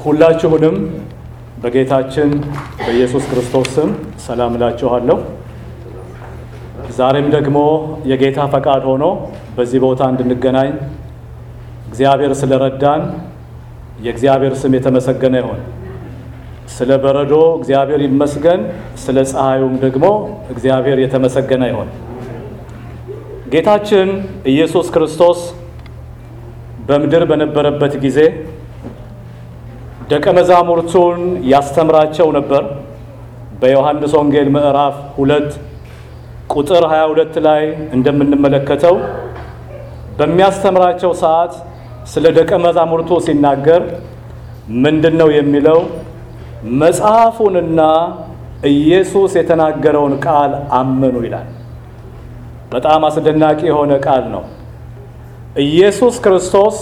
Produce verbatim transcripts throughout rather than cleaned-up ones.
ሁላችሁንም በጌታችን በኢየሱስ ክርስቶስ ስም ሰላም እላችኋለሁ። ዛሬም ደግሞ የጌታ ፈቃድ ሆኖ በዚህ ቦታ እንድንገናኝ እግዚአብሔር ስለረዳን የእግዚአብሔር ስም የተመሰገነ ይሁን። ስለ በረዶ እግዚአብሔር ይመስገን፣ ስለ ፀሐዩም ደግሞ እግዚአብሔር የተመሰገነ ይሁን። ጌታችን ኢየሱስ ክርስቶስ በምድር በነበረበት ጊዜ ደቀ መዛሙርቱን ያስተምራቸው ነበር። በዮሐንስ ወንጌል ምዕራፍ ሁለት ቁጥር ሃያ ሁለት ላይ እንደምንመለከተው በሚያስተምራቸው ሰዓት ስለ ደቀ መዛሙርቱ ሲናገር ምንድነው የሚለው? መጽሐፉንና ኢየሱስ የተናገረውን ቃል አመኑ ይላል። በጣም አስደናቂ የሆነ ቃል ነው። ኢየሱስ ክርስቶስ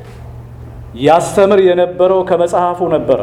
ያስተምር የነበረው ከመጽሐፉ ነበረ።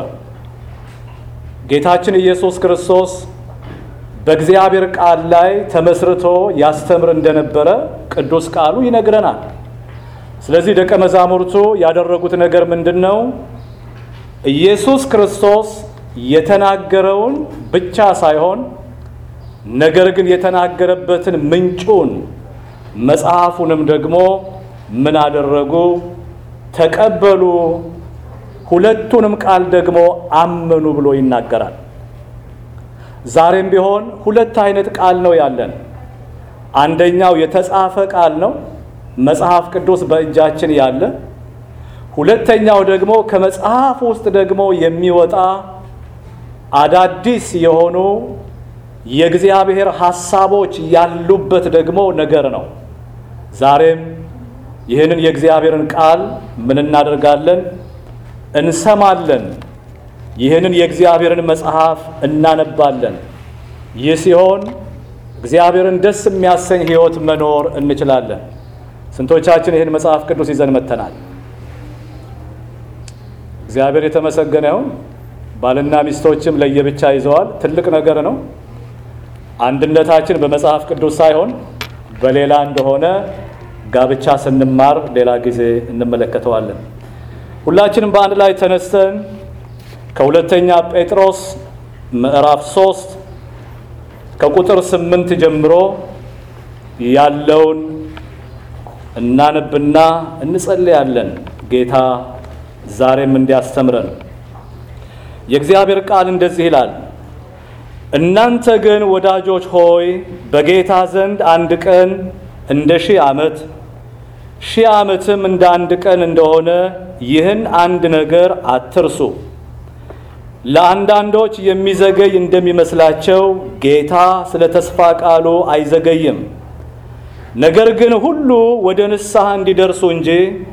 ጌታችን ኢየሱስ ክርስቶስ በእግዚአብሔር ቃል ላይ ተመስርቶ ያስተምር እንደነበረ ቅዱስ ቃሉ ይነግረናል። ስለዚህ ደቀ መዛሙርቱ ያደረጉት ነገር ምንድነው? ኢየሱስ ክርስቶስ የተናገረውን ብቻ ሳይሆን ነገር ግን የተናገረበትን ምንጩን መጽሐፉንም ደግሞ ምን አደረጉ? ተቀበሉ። ሁለቱንም ቃል ደግሞ አመኑ ብሎ ይናገራል። ዛሬም ቢሆን ሁለት አይነት ቃል ነው ያለን። አንደኛው የተጻፈ ቃል ነው፣ መጽሐፍ ቅዱስ በእጃችን ያለ። ሁለተኛው ደግሞ ከመጽሐፍ ውስጥ ደግሞ የሚወጣ አዳዲስ የሆኑ የእግዚአብሔር ሐሳቦች ያሉበት ደግሞ ነገር ነው። ዛሬም ይህንን የእግዚአብሔርን ቃል ምን እናደርጋለን? እንሰማለን። ይህንን የእግዚአብሔርን መጽሐፍ እናነባለን። ይህ ሲሆን እግዚአብሔርን ደስ የሚያሰኝ ሕይወት መኖር እንችላለን። ስንቶቻችን ይህን መጽሐፍ ቅዱስ ይዘን መተናል? እግዚአብሔር የተመሰገነ ይሁን። ባልና ሚስቶችም ለየብቻ ይዘዋል። ትልቅ ነገር ነው። አንድነታችን በመጽሐፍ ቅዱስ ሳይሆን በሌላ እንደሆነ ጋብቻ ስንማር ሌላ ጊዜ እንመለከተዋለን። ሁላችንም በአንድ ላይ ተነስተን ከሁለተኛ ጴጥሮስ ምዕራፍ ሶስት ከቁጥር ስምንት ጀምሮ ያለውን እናነብና እንጸልያለን። ጌታ ዛሬም እንዲያስተምረን የእግዚአብሔር ቃል እንደዚህ ይላል። እናንተ ግን ወዳጆች ሆይ በጌታ ዘንድ አንድ ቀን እንደ ሺህ ዓመት ሺህ ዓመትም እንደ አንድ ቀን እንደሆነ ይህን አንድ ነገር አትርሱ። ለአንዳንዶች የሚዘገይ እንደሚመስላቸው ጌታ ስለ ተስፋ ቃሉ አይዘገይም፣ ነገር ግን ሁሉ ወደ ንስሐ እንዲደርሱ እንጂ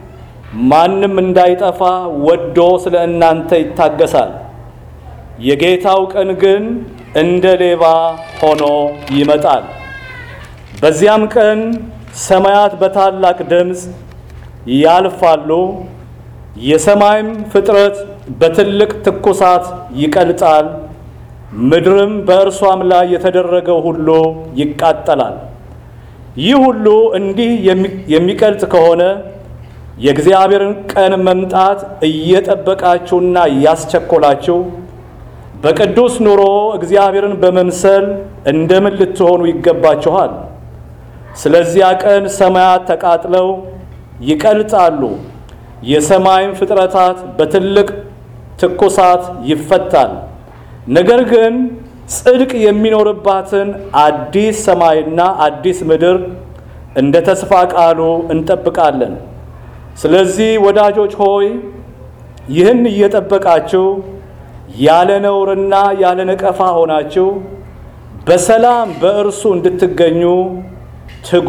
ማንም እንዳይጠፋ ወዶ ስለ እናንተ ይታገሳል። የጌታው ቀን ግን እንደ ሌባ ሆኖ ይመጣል። በዚያም ቀን ሰማያት በታላቅ ድምፅ ያልፋሉ፣ የሰማይም ፍጥረት በትልቅ ትኩሳት ይቀልጣል፣ ምድርም በእርሷም ላይ የተደረገው ሁሉ ይቃጠላል። ይህ ሁሉ እንዲህ የሚቀልጥ ከሆነ የእግዚአብሔርን ቀን መምጣት እየጠበቃችሁና እያስቸኮላችሁ በቅዱስ ኑሮ እግዚአብሔርን በመምሰል እንደምን ልትሆኑ ይገባችኋል። ስለዚያ ቀን ሰማያት ተቃጥለው ይቀልጣሉ፣ የሰማይም ፍጥረታት በትልቅ ትኩሳት ይፈታል። ነገር ግን ጽድቅ የሚኖርባትን አዲስ ሰማይና አዲስ ምድር እንደ ተስፋ ቃሉ እንጠብቃለን። ስለዚህ ወዳጆች ሆይ ይህን እየጠበቃችሁ ያለ ነውርና ያለ ነቀፋ ሆናችሁ በሰላም በእርሱ እንድትገኙ ትጉ።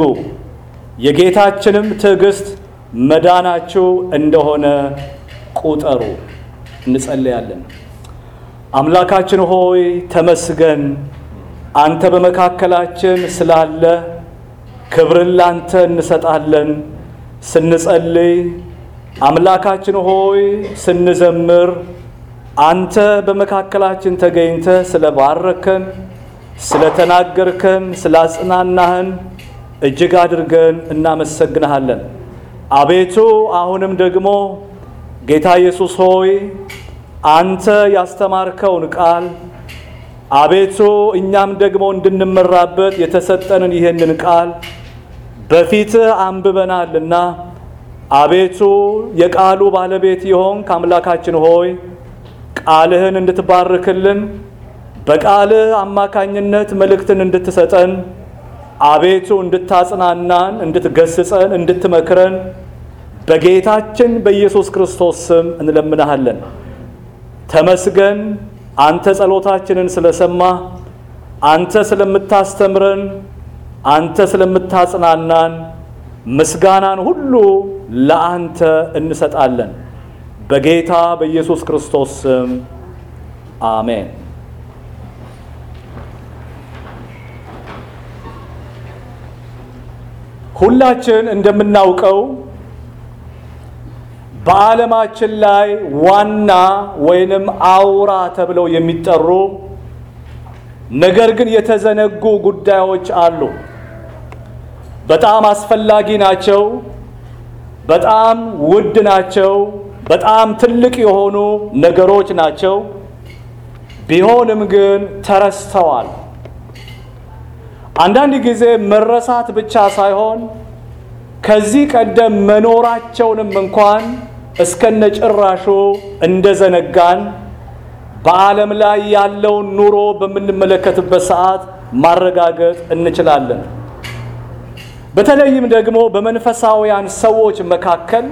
የጌታችንም ትዕግስት መዳናችሁ እንደሆነ ቁጠሩ። እንጸልያለን። አምላካችን ሆይ ተመስገን። አንተ በመካከላችን ስላለ ክብርን ላንተ እንሰጣለን። ስንጸልይ አምላካችን ሆይ ስንዘምር አንተ በመካከላችን ተገኝተ ስለባረከን፣ ስለተናገርከን፣ ስላጽናናህን እጅግ አድርገን እናመሰግንሃለን። አቤቱ አሁንም ደግሞ ጌታ ኢየሱስ ሆይ አንተ ያስተማርከውን ቃል አቤቱ እኛም ደግሞ እንድንመራበት የተሰጠንን ይሄንን ቃል በፊትህ አንብበናልና አቤቱ የቃሉ ባለቤት ይሆንክ አምላካችን ሆይ ቃልህን እንድትባርክልን በቃልህ አማካኝነት መልእክትን እንድትሰጠን አቤቱ እንድታጽናናን እንድትገስጸን እንድትመክረን በጌታችን በኢየሱስ ክርስቶስ ስም እንለምናለን። ተመስገን። አንተ ጸሎታችንን ስለሰማ፣ አንተ ስለምታስተምረን፣ አንተ ስለምታጽናናን ምስጋናን ሁሉ ለአንተ እንሰጣለን። በጌታ በኢየሱስ ክርስቶስ ስም አሜን። ሁላችን እንደምናውቀው በዓለማችን ላይ ዋና ወይንም አውራ ተብለው የሚጠሩ ነገር ግን የተዘነጉ ጉዳዮች አሉ። በጣም አስፈላጊ ናቸው፣ በጣም ውድ ናቸው፣ በጣም ትልቅ የሆኑ ነገሮች ናቸው። ቢሆንም ግን ተረስተዋል። አንዳንድ ጊዜ መረሳት ብቻ ሳይሆን ከዚህ ቀደም መኖራቸውንም እንኳን እስከነጭራሹ እንደዘነጋን በዓለም ላይ ያለውን ኑሮ በምንመለከትበት ሰዓት ማረጋገጥ እንችላለን። በተለይም ደግሞ በመንፈሳውያን ሰዎች መካከል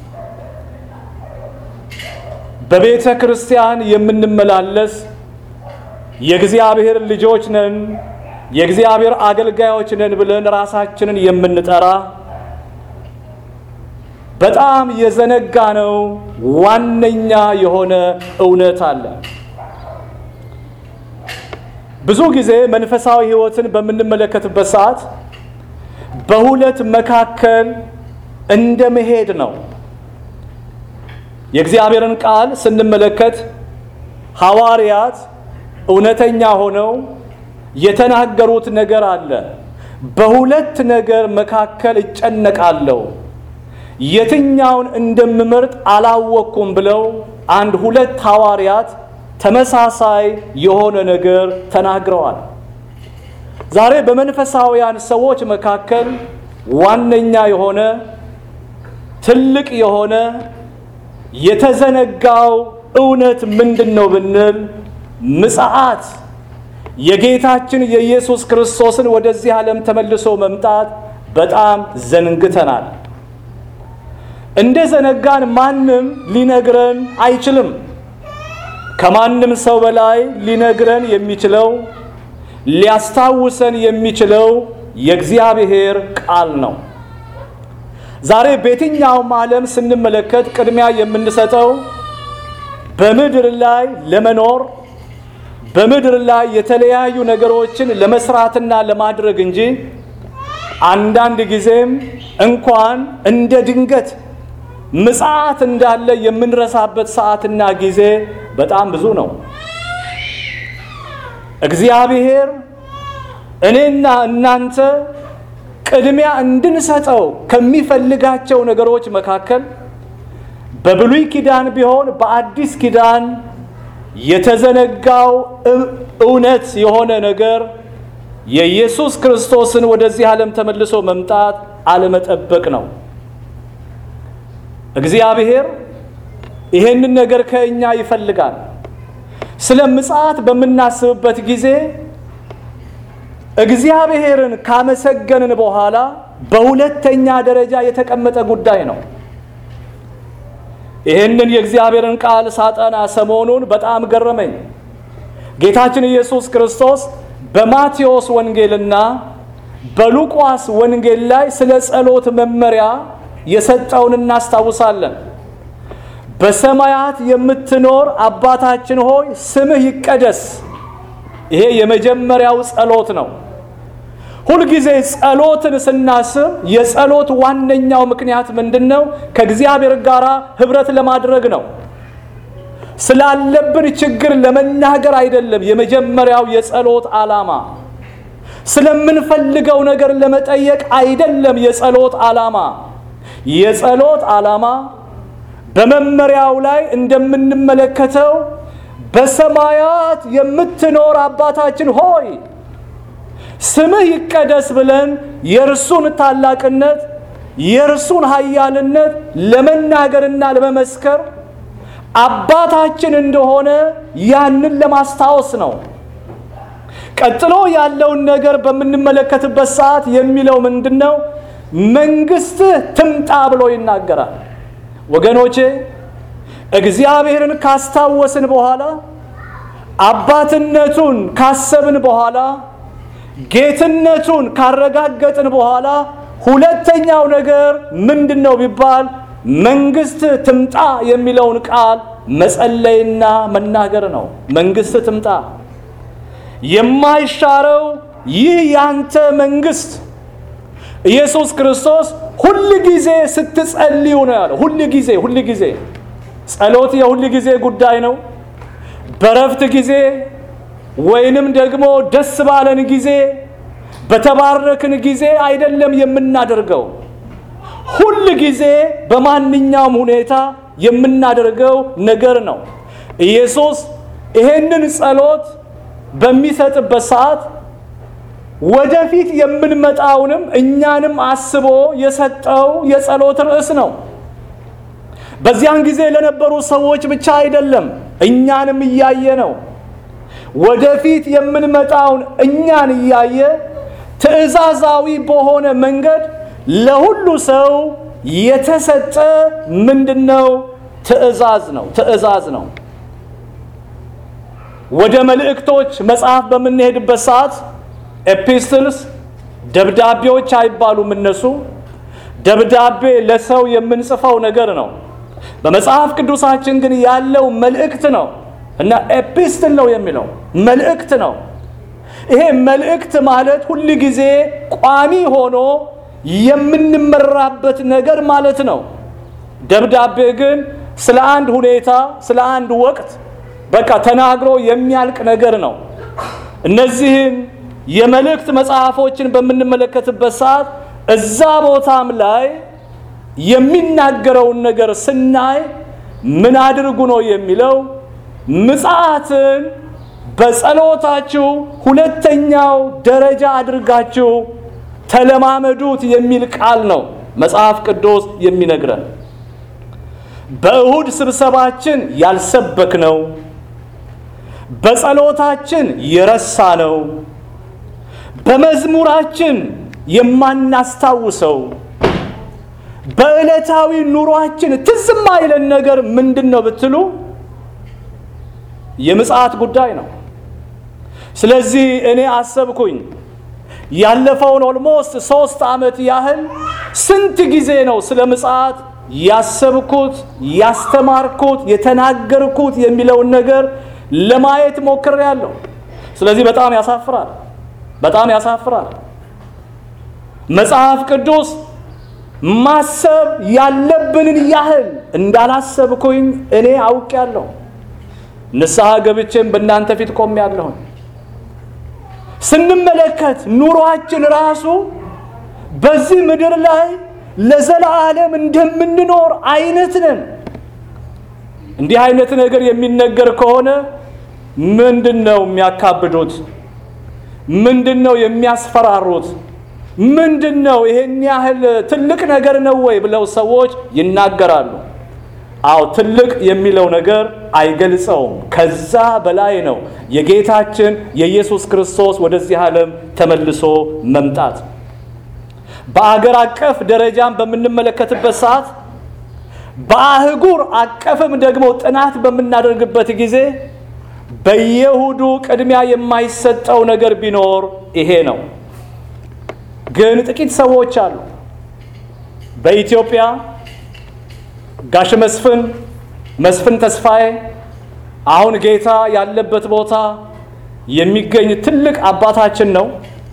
በቤተ ክርስቲያን የምንመላለስ የእግዚአብሔር ልጆች ነን፣ የእግዚአብሔር አገልጋዮች ነን ብለን ራሳችንን የምንጠራ በጣም የዘነጋነው ዋነኛ የሆነ እውነት አለ። ብዙ ጊዜ መንፈሳዊ ሕይወትን በምንመለከትበት ሰዓት በሁለት መካከል እንደ መሄድ ነው። የእግዚአብሔርን ቃል ስንመለከት ሐዋርያት እውነተኛ ሆነው የተናገሩት ነገር አለ። በሁለት ነገር መካከል እጨነቃለሁ፣ የትኛውን እንደምመርጥ አላወቅኩም ብለው አንድ ሁለት ሐዋርያት ተመሳሳይ የሆነ ነገር ተናግረዋል። ዛሬ በመንፈሳውያን ሰዎች መካከል ዋነኛ የሆነ ትልቅ የሆነ የተዘነጋው እውነት ምንድነው ብንል ምጽአት፣ የጌታችን የኢየሱስ ክርስቶስን ወደዚህ ዓለም ተመልሶ መምጣት በጣም ዘንግተናል። እንደ ዘነጋን ማንም ሊነግረን አይችልም። ከማንም ሰው በላይ ሊነግረን የሚችለው ሊያስታውሰን የሚችለው የእግዚአብሔር ቃል ነው። ዛሬ በየትኛውም ዓለም ስንመለከት ቅድሚያ የምንሰጠው በምድር ላይ ለመኖር በምድር ላይ የተለያዩ ነገሮችን ለመስራትና ለማድረግ እንጂ አንዳንድ ጊዜም እንኳን እንደ ድንገት ምጽአት እንዳለ የምንረሳበት ሰዓትና ጊዜ በጣም ብዙ ነው። እግዚአብሔር እኔና እናንተ ቅድሚያ እንድንሰጠው ከሚፈልጋቸው ነገሮች መካከል በብሉይ ኪዳን ቢሆን በአዲስ ኪዳን የተዘነጋው እውነት የሆነ ነገር የኢየሱስ ክርስቶስን ወደዚህ ዓለም ተመልሶ መምጣት አለመጠበቅ ነው። እግዚአብሔር ይሄንን ነገር ከኛ ይፈልጋል። ስለ ምጽአት በምናስብበት ጊዜ እግዚአብሔርን ካመሰገንን በኋላ በሁለተኛ ደረጃ የተቀመጠ ጉዳይ ነው። ይሄንን የእግዚአብሔርን ቃል ሳጠና ሰሞኑን በጣም ገረመኝ። ጌታችን ኢየሱስ ክርስቶስ በማቴዎስ ወንጌልና በሉቃስ ወንጌል ላይ ስለ ጸሎት መመሪያ የሰጠውን እናስታውሳለን። በሰማያት የምትኖር አባታችን ሆይ ስምህ ይቀደስ። ይሄ የመጀመሪያው ጸሎት ነው። ሁልጊዜ ጸሎትን ስናስብ የጸሎት ዋነኛው ምክንያት ምንድነው? ከእግዚአብሔር ጋር ህብረት ለማድረግ ነው። ስላለብን ችግር ለመናገር አይደለም። የመጀመሪያው የጸሎት ዓላማ ስለምንፈልገው ነገር ለመጠየቅ አይደለም። የጸሎት ዓላማ የጸሎት ዓላማ በመመሪያው ላይ እንደምንመለከተው በሰማያት የምትኖር አባታችን ሆይ ስምህ ይቀደስ ብለን የእርሱን ታላቅነት የእርሱን ኃያልነት ለመናገርና ለመመስከር አባታችን እንደሆነ ያንን ለማስታወስ ነው። ቀጥሎ ያለውን ነገር በምንመለከትበት ሰዓት የሚለው ምንድነው? መንግስትህ ትምጣ ብሎ ይናገራል። ወገኖቼ እግዚአብሔርን ካስታወስን በኋላ አባትነቱን ካሰብን በኋላ ጌትነቱን ካረጋገጥን በኋላ ሁለተኛው ነገር ምንድነው ቢባል መንግስት ትምጣ የሚለውን ቃል መጸለይና መናገር ነው። መንግስት ትምጣ የማይሻረው ይህ ያንተ መንግስት ኢየሱስ ክርስቶስ ሁሉ ጊዜ ስትጸልዩ ነው ያለው። ሁሉ ጊዜ ሁሉ ጊዜ ጸሎት የሁሉ ጊዜ ጉዳይ ነው። በረፍት ጊዜ ወይንም ደግሞ ደስ ባለን ጊዜ በተባረክን ጊዜ አይደለም የምናደርገው። ሁሉ ጊዜ በማንኛውም ሁኔታ የምናደርገው ነገር ነው። ኢየሱስ ይሄንን ጸሎት በሚሰጥበት ሰዓት ወደፊት የምንመጣውንም እኛንም አስቦ የሰጠው የጸሎት ርዕስ ነው። በዚያን ጊዜ ለነበሩ ሰዎች ብቻ አይደለም፣ እኛንም እያየ ነው። ወደፊት የምንመጣውን እኛን እያየ ትእዛዛዊ በሆነ መንገድ ለሁሉ ሰው የተሰጠ ምንድነው? ትእዛዝ ነው። ትእዛዝ ነው። ወደ መልእክቶች መጽሐፍ በምንሄድበት ሰዓት ኤፒስትልስ ደብዳቤዎች አይባሉም። እነሱ ደብዳቤ ለሰው የምንጽፈው ነገር ነው። በመጽሐፍ ቅዱሳችን ግን ያለው መልእክት ነው እና ኤፒስትል ነው የሚለው መልእክት ነው። ይሄ መልእክት ማለት ሁሉ ጊዜ ቋሚ ሆኖ የምንመራበት ነገር ማለት ነው። ደብዳቤ ግን ስለ አንድ ሁኔታ ስለ አንድ ወቅት በቃ ተናግሮ የሚያልቅ ነገር ነው። እነዚህን የመልእክት መጽሐፎችን በምንመለከትበት ሰዓት እዛ ቦታም ላይ የሚናገረውን ነገር ስናይ ምን አድርጉ ነው የሚለው? ምጽአትን በጸሎታችሁ ሁለተኛው ደረጃ አድርጋችሁ ተለማመዱት የሚል ቃል ነው መጽሐፍ ቅዱስ የሚነግረን። በእሁድ ስብሰባችን ያልሰበክነው፣ በጸሎታችን የረሳነው፣ በመዝሙራችን የማናስታውሰው፣ በዕለታዊ ኑሯችን ትዝ የማይለን ነገር ምንድነው ብትሉ የምጽአት ጉዳይ ነው። ስለዚህ እኔ አሰብኩኝ ያለፈውን ኦልሞስት ሶስት ዓመት ያህል ስንት ጊዜ ነው ስለ ምጽአት ያሰብኩት ያስተማርኩት የተናገርኩት የሚለውን ነገር ለማየት ሞክሬያለሁ። ስለዚህ በጣም ያሳፍራል፣ በጣም ያሳፍራል። መጽሐፍ ቅዱስ ማሰብ ያለብንን ያህል እንዳላሰብኩኝ እኔ አውቄያለሁ። ንስሐ ገብቼም በእናንተ ፊት ቆሜያለሁ። ስንመለከት ኑሯችን ራሱ በዚህ ምድር ላይ ለዘላለም እንደምንኖር አይነት ነን። እንዲህ አይነት ነገር የሚነገር ከሆነ ምንድነው የሚያካብዱት? ምንድነው የሚያስፈራሩት? ምንድነው ይሄን ያህል ትልቅ ነገር ነው ወይ ብለው ሰዎች ይናገራሉ። አው ትልቅ የሚለው ነገር አይገልጸውም። ከዛ በላይ ነው የጌታችን የኢየሱስ ክርስቶስ ወደዚህ ዓለም ተመልሶ መምጣት። በአገር አቀፍ ደረጃም በምንመለከትበት ሰዓት በአህጉር አቀፍም ደግሞ ጥናት በምናደርግበት ጊዜ በየሁዱ ቅድሚያ የማይሰጠው ነገር ቢኖር ይሄ ነው። ግን ጥቂት ሰዎች አሉ በኢትዮጵያ ጋሽ መስፍን መስፍን ተስፋዬ አሁን ጌታ ያለበት ቦታ የሚገኝ ትልቅ አባታችን ነው።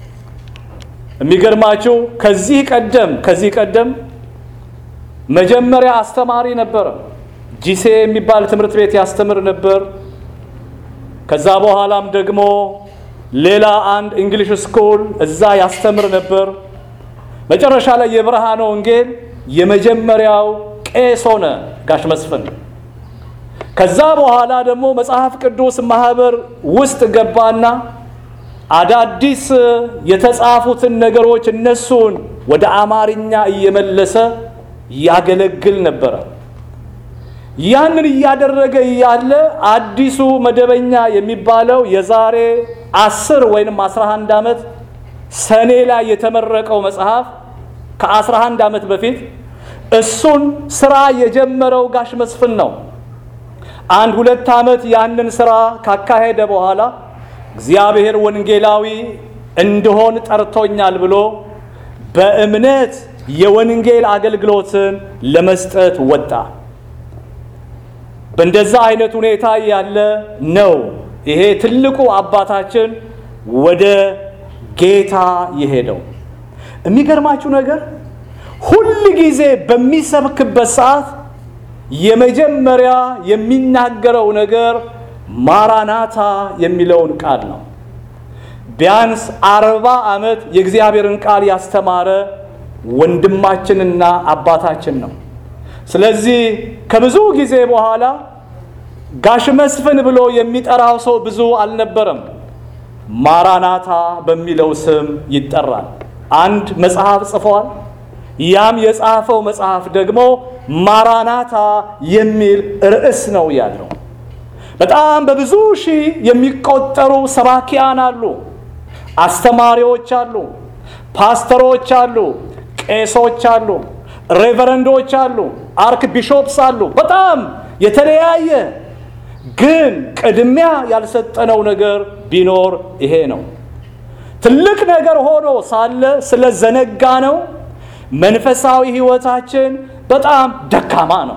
የሚገርማችሁ ከዚህ ቀደም ከዚህ ቀደም መጀመሪያ አስተማሪ ነበር። ጂሴ የሚባል ትምህርት ቤት ያስተምር ነበር። ከዛ በኋላም ደግሞ ሌላ አንድ እንግሊሽ ስኩል እዛ ያስተምር ነበር። መጨረሻ ላይ የብርሃነ ወንጌል የመጀመሪያው ቄስ ሆነ ጋሽ መስፍን። ከዛ በኋላ ደግሞ መጽሐፍ ቅዱስ ማህበር ውስጥ ገባና አዳዲስ የተጻፉትን ነገሮች እነሱን ወደ አማርኛ እየመለሰ ያገለግል ነበር። ያንን እያደረገ ያለ አዲሱ መደበኛ የሚባለው የዛሬ አስር ወይንም አስራ አንድ ዓመት ሰኔ ላይ የተመረቀው መጽሐፍ ከአስራ አንድ ዓመት በፊት እሱን ስራ የጀመረው ጋሽ መስፍን ነው። አንድ ሁለት ዓመት ያንን ስራ ካካሄደ በኋላ እግዚአብሔር ወንጌላዊ እንደሆን ጠርቶኛል ብሎ በእምነት የወንጌል አገልግሎትን ለመስጠት ወጣ። በእንደዛ አይነት ሁኔታ ያለ ነው ይሄ ትልቁ አባታችን ወደ ጌታ የሄደው። የሚገርማችሁ ነገር ሁሉ ጊዜ በሚሰብክበት ሰዓት የመጀመሪያ የሚናገረው ነገር ማራናታ የሚለውን ቃል ነው። ቢያንስ አርባ ዓመት የእግዚአብሔርን ቃል ያስተማረ ወንድማችንና አባታችን ነው። ስለዚህ ከብዙ ጊዜ በኋላ ጋሽ መስፍን ብሎ የሚጠራው ሰው ብዙ አልነበረም። ማራናታ በሚለው ስም ይጠራል። አንድ መጽሐፍ ጽፏል። ያም የጻፈው መጽሐፍ ደግሞ ማራናታ የሚል ርዕስ ነው ያለው። በጣም በብዙ ሺህ የሚቆጠሩ ሰባኪያን አሉ፣ አስተማሪዎች አሉ፣ ፓስተሮች አሉ፣ ቄሶች አሉ፣ ሬቨረንዶች አሉ፣ አርክ ቢሾፕስ አሉ። በጣም የተለያየ ግን ቅድሚያ ያልሰጠነው ነገር ቢኖር ይሄ ነው። ትልቅ ነገር ሆኖ ሳለ ስለዘነጋ ነው መንፈሳዊ ህይወታችን በጣም ደካማ ነው።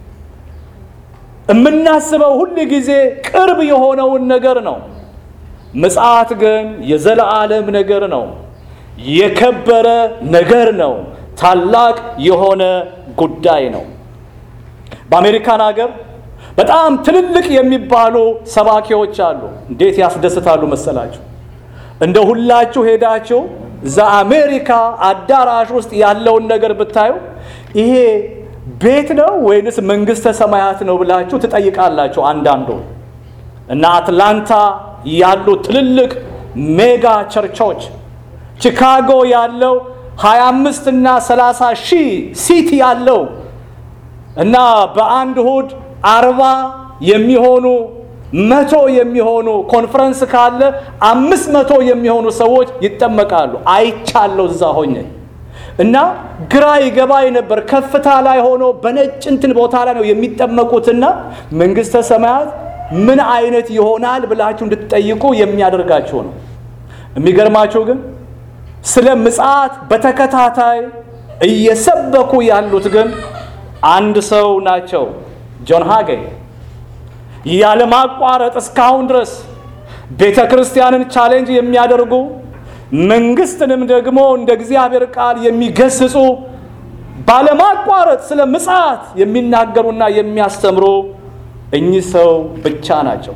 የምናስበው ሁሉ ጊዜ ቅርብ የሆነውን ነገር ነው። ምጽአት ግን የዘላለም ነገር ነው፣ የከበረ ነገር ነው፣ ታላቅ የሆነ ጉዳይ ነው። በአሜሪካን ሀገር በጣም ትልልቅ የሚባሉ ሰባኪዎች አሉ። እንዴት ያስደስታሉ መሰላችሁ? እንደ ሁላችሁ ሄዳችሁ እዛ አሜሪካ አዳራሽ ውስጥ ያለውን ነገር ብታዩ ይሄ ቤት ነው ወይንስ መንግስተ ሰማያት ነው ብላችሁ ትጠይቃላችሁ። አንዳንዱ እና አትላንታ ያሉ ትልልቅ ሜጋ ቸርቾች፣ ቺካጎ ያለው ሀያ አምስት እና ሰላሳ ሺህ ሲቲ ያለው እና በአንድ እሁድ አርባ የሚሆኑ መቶ የሚሆኑ ኮንፈረንስ ካለ አምስት መቶ የሚሆኑ ሰዎች ይጠመቃሉ። አይቻለው እዛ ሆኜ እና ግራ ይገባይ ነበር። ከፍታ ላይ ሆኖ በነጭ እንትን ቦታ ላይ ነው የሚጠመቁትና መንግስተ ሰማያት ምን አይነት ይሆናል ብላችሁ እንድትጠይቁ የሚያደርጋችሁ ነው። የሚገርማችሁ ግን ስለ ምጽአት በተከታታይ እየሰበኩ ያሉት ግን አንድ ሰው ናቸው፣ ጆን ሃጌን። ያለ ማቋረጥ እስካሁን ድረስ ቤተክርስቲያንን ቻሌንጅ የሚያደርጉ መንግስትንም ደግሞ እንደ እግዚአብሔር ቃል የሚገስጹ ባለማቋረጥ ስለ ምጽአት የሚናገሩና የሚያስተምሩ እኚህ ሰው ብቻ ናቸው።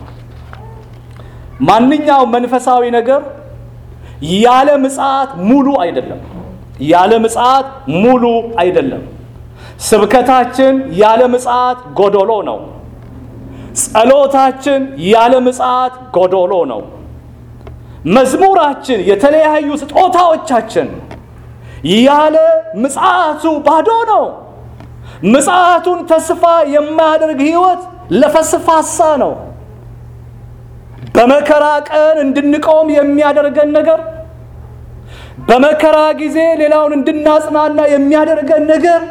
ማንኛውም መንፈሳዊ ነገር ያለ ምጽአት ሙሉ አይደለም። ያለ ምጽአት ሙሉ አይደለም። ስብከታችን ያለ ምጽአት ጎዶሎ ነው። ጸሎታችን ያለ ምጽአት ጎዶሎ ነው። መዝሙራችን፣ የተለያዩ ስጦታዎቻችን ያለ ምጽአቱ ባዶ ነው። ምጽአቱን ተስፋ የማያደርግ ህይወት ለፈስፋሳ ነው። በመከራ ቀን እንድንቆም የሚያደርገን ነገር፣ በመከራ ጊዜ ሌላውን እንድናጽናና የሚያደርገን ነገር፣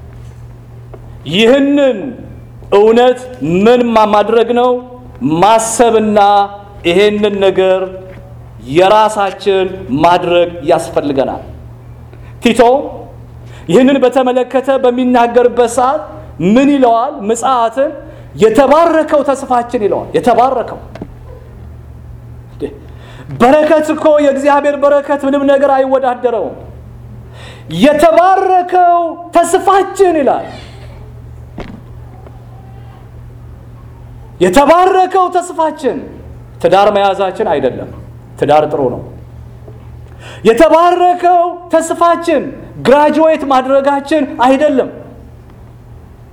ይህንን እውነት ምን ማድረግ ነው? ማሰብና ይሄንን ነገር የራሳችን ማድረግ ያስፈልገናል። ቲቶ ይህንን በተመለከተ በሚናገርበት ሰዓት ምን ይለዋል? ምጽአትን የተባረከው ተስፋችን ይለዋል። የተባረከው በረከት እኮ የእግዚአብሔር በረከት ምንም ነገር አይወዳደረውም። የተባረከው ተስፋችን ይላል። የተባረከው ተስፋችን ትዳር መያዛችን አይደለም። ትዳር ጥሩ ነው። የተባረከው ተስፋችን ግራጁዌት ማድረጋችን አይደለም።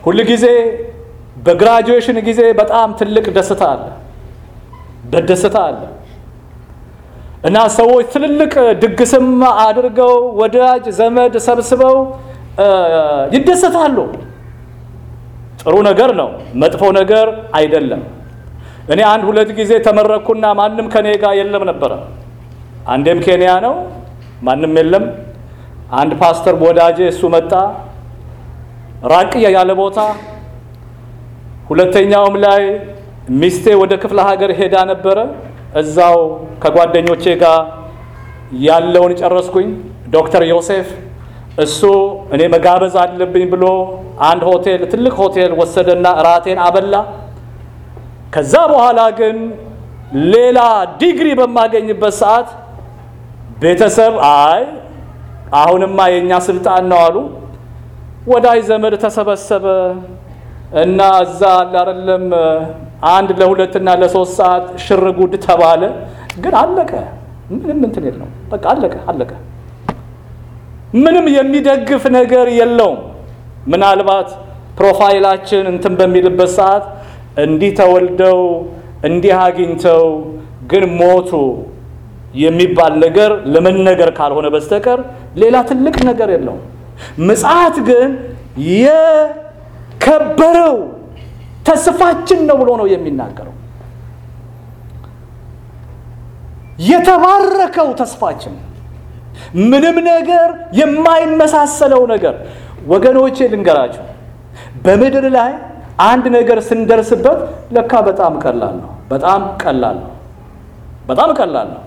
ሁሉ ጊዜ በግራጁዌሽን ጊዜ በጣም ትልቅ ደስታ አለ በደስታ አለ እና ሰዎች ትልልቅ ድግስም አድርገው ወዳጅ ዘመድ ሰብስበው ይደሰታሉ። ጥሩ ነገር ነው፣ መጥፎ ነገር አይደለም። እኔ አንድ ሁለት ጊዜ ተመረኩና ማንም ከኔ ጋር የለም ነበር። አንዴም ኬንያ ነው፣ ማንም የለም። አንድ ፓስተር ወዳጄ እሱ መጣ ራቅ ያለ ቦታ። ሁለተኛውም ላይ ሚስቴ ወደ ክፍለ ሀገር ሄዳ ነበር። እዛው ከጓደኞቼ ጋር ያለውን ጨረስኩኝ። ዶክተር ዮሴፍ እሱ እኔ መጋበዝ አለብኝ ብሎ አንድ ሆቴል ትልቅ ሆቴል ወሰደና ራቴን አበላ። ከዛ በኋላ ግን ሌላ ዲግሪ በማገኝበት ሰዓት ቤተሰብ አይ አሁንማ የኛ ስልጣን ነው አሉ። ወዳጅ ዘመድ ተሰበሰበ እና እዛ አይደለም አንድ ለሁለትና ለሶስት ሰዓት ሽርጉድ ተባለ። ግን አለቀ። ምንም እንትን የለውም። በቃ አለቀ አለቀ። ምንም የሚደግፍ ነገር የለውም። ምናልባት ፕሮፋይላችን እንትን በሚልበት ሰዓት እንዲህ ተወልደው እንዲህ አግኝተው ግን ሞቱ የሚባል ነገር ለመነገር ካልሆነ በስተቀር ሌላ ትልቅ ነገር የለውም። ምጽአት ግን የከበረው ተስፋችን ነው ብሎ ነው የሚናገረው። የተባረከው ተስፋችን ምንም ነገር የማይመሳሰለው ነገር። ወገኖቼ ልንገራችሁ፣ በምድር ላይ አንድ ነገር ስንደርስበት ለካ በጣም ቀላል ነው በጣም ቀላል ነው በጣም ቀላል ነው።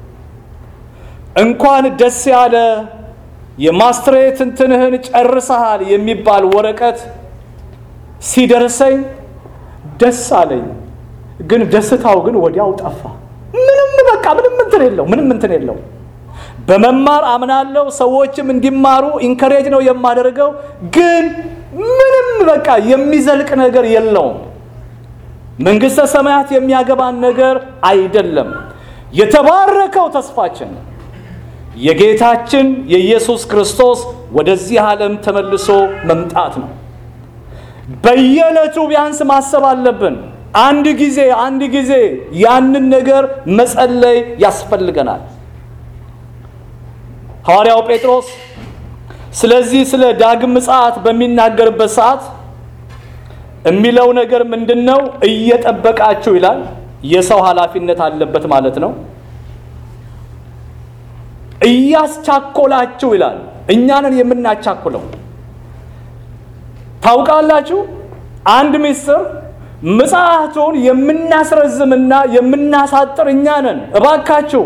እንኳን ደስ ያለ የማስትሬት እንትንህን ጨርሰሃል የሚባል ወረቀት ሲደርሰኝ ደስ አለኝ። ግን ደስታው ግን ወዲያው ጠፋ። ምንም በቃ ምንም እንትን የለው ምንም እንትን የለው። በመማር አምናለሁ፣ ሰዎችም እንዲማሩ ኢንከሬጅ ነው የማደርገው። ግን ምንም በቃ የሚዘልቅ ነገር የለውም። መንግስተ ሰማያት የሚያገባን ነገር አይደለም። የተባረከው ተስፋችን የጌታችን የኢየሱስ ክርስቶስ ወደዚህ ዓለም ተመልሶ መምጣት ነው። በየዕለቱ ቢያንስ ማሰብ አለብን። አንድ ጊዜ አንድ ጊዜ ያንን ነገር መጸለይ ያስፈልገናል። ሐዋርያው ጴጥሮስ ስለዚህ ስለ ዳግም ምጽአት በሚናገርበት ሰዓት የሚለው ነገር ምንድነው? እየጠበቃችሁ ይላል። የሰው ኃላፊነት አለበት ማለት ነው። እያስቻኮላችሁ ይላል። እኛንን የምናቻኩለው ታውቃላችሁ። አንድ ምስጢር ምጽአቱን የምናስረዝምና የምናሳጥር እኛንን። እባካችሁ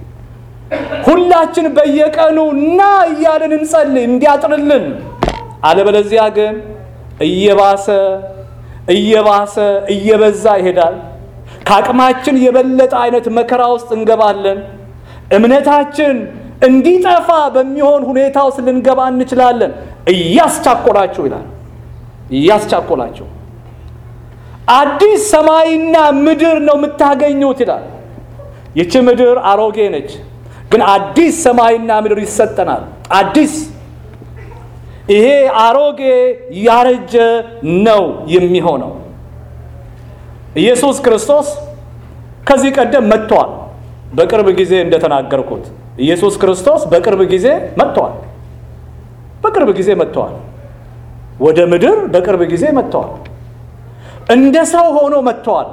ሁላችን በየቀኑ ና እያልን እንጸልይ እንዲያጥርልን። አለበለዚያ ግን እየባሰ እየባሰ እየበዛ ይሄዳል። ከአቅማችን የበለጠ አይነት መከራ ውስጥ እንገባለን። እምነታችን እንዲጠፋ በሚሆን ሁኔታ ውስጥ ልንገባ እንችላለን። እያስቻኮላችሁ ይላል። እያስቻኮላችሁ አዲስ ሰማይና ምድር ነው የምታገኙት ይላል። ይቺ ምድር አሮጌ ነች፣ ግን አዲስ ሰማይና ምድር ይሰጠናል። አዲስ ይሄ አሮጌ ያረጀ ነው የሚሆነው። ኢየሱስ ክርስቶስ ከዚህ ቀደም መጥቷል። በቅርብ ጊዜ እንደተናገርኩት ኢየሱስ ክርስቶስ በቅርብ ጊዜ መጥቷል። በቅርብ ጊዜ መጥቷል። ወደ ምድር በቅርብ ጊዜ መጥቷል። እንደ ሰው ሆኖ መጥቷል።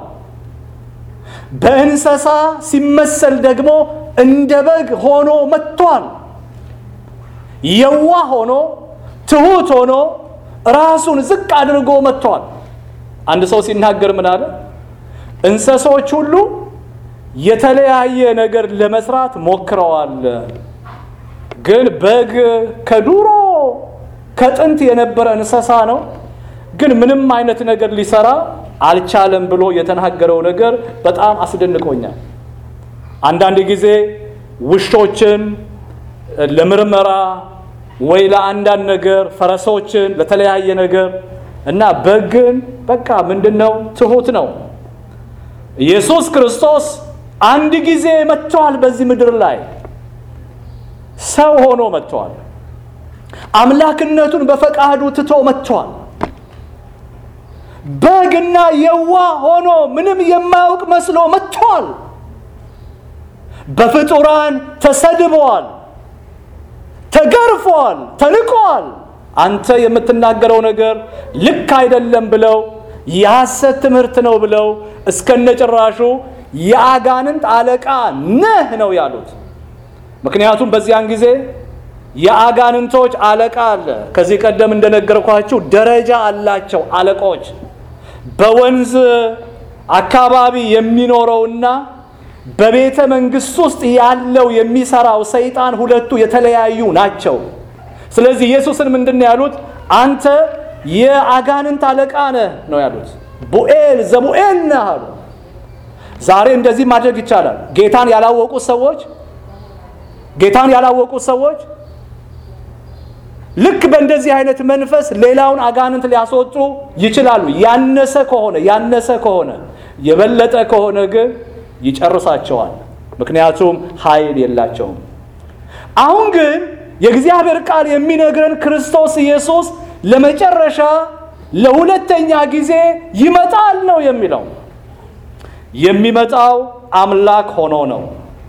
በእንስሳ ሲመሰል ደግሞ እንደ በግ ሆኖ መጥቷል። የዋህ ሆኖ ትሁት ሆኖ ራሱን ዝቅ አድርጎ መጥቷል። አንድ ሰው ሲናገር ምን አለ? እንስሶች ሁሉ የተለያየ ነገር ለመስራት ሞክረዋል፣ ግን በግ ከዱሮ ከጥንት የነበረ እንስሳ ነው፣ ግን ምንም አይነት ነገር ሊሰራ አልቻለም ብሎ የተናገረው ነገር በጣም አስደንቆኛል። አንዳንድ ጊዜ ውሾችን ለምርመራ ወይ ለአንዳንድ ነገር፣ ፈረሶችን ለተለያየ ነገር እና በግን በቃ ምንድነው ትሁት ነው። ኢየሱስ ክርስቶስ አንድ ጊዜ መጥቷል። በዚህ ምድር ላይ ሰው ሆኖ መጥቷል። አምላክነቱን በፈቃዱ ትቶ መጥቷል። በግና የዋ ሆኖ ምንም የማያውቅ መስሎ መጥቷል። በፍጡራን ተሰድቧል፣ ተገርፏል፣ ተንቋል። አንተ የምትናገረው ነገር ልክ አይደለም ብለው የሐሰት ትምህርት ነው ብለው እስከነጭራሹ የአጋንንት አለቃ ነህ ነው ያሉት። ምክንያቱም በዚያን ጊዜ የአጋንንቶች አለቃ አለ። ከዚህ ቀደም እንደነገርኳችሁ ደረጃ አላቸው አለቆች። በወንዝ አካባቢ የሚኖረውና በቤተ መንግስት ውስጥ ያለው የሚሰራው ሰይጣን ሁለቱ የተለያዩ ናቸው። ስለዚህ ኢየሱስን ምንድነው ያሉት? አንተ የአጋንንት አለቃ ነህ ነው ያሉት። ቡኤል ዘቡኤል ነህ አሉ። ዛሬ እንደዚህ ማድረግ ይቻላል። ጌታን ያላወቁ ሰዎች ጌታን ያላወቁ ሰዎች ልክ በእንደዚህ አይነት መንፈስ ሌላውን አጋንንት ሊያስወጡ ይችላሉ። ያነሰ ከሆነ ያነሰ ከሆነ የበለጠ ከሆነ ግን ይጨርሳቸዋል። ምክንያቱም ኃይል የላቸውም። አሁን ግን የእግዚአብሔር ቃል የሚነግረን ክርስቶስ ኢየሱስ ለመጨረሻ ለሁለተኛ ጊዜ ይመጣል ነው የሚለው። የሚመጣው አምላክ ሆኖ ነው፣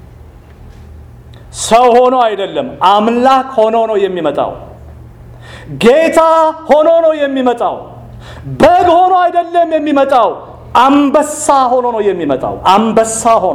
ሰው ሆኖ አይደለም። አምላክ ሆኖ ነው የሚመጣው። ጌታ ሆኖ ነው የሚመጣው። በግ ሆኖ አይደለም የሚመጣው። አንበሳ ሆኖ ነው የሚመጣው። አንበሳ ሆኖ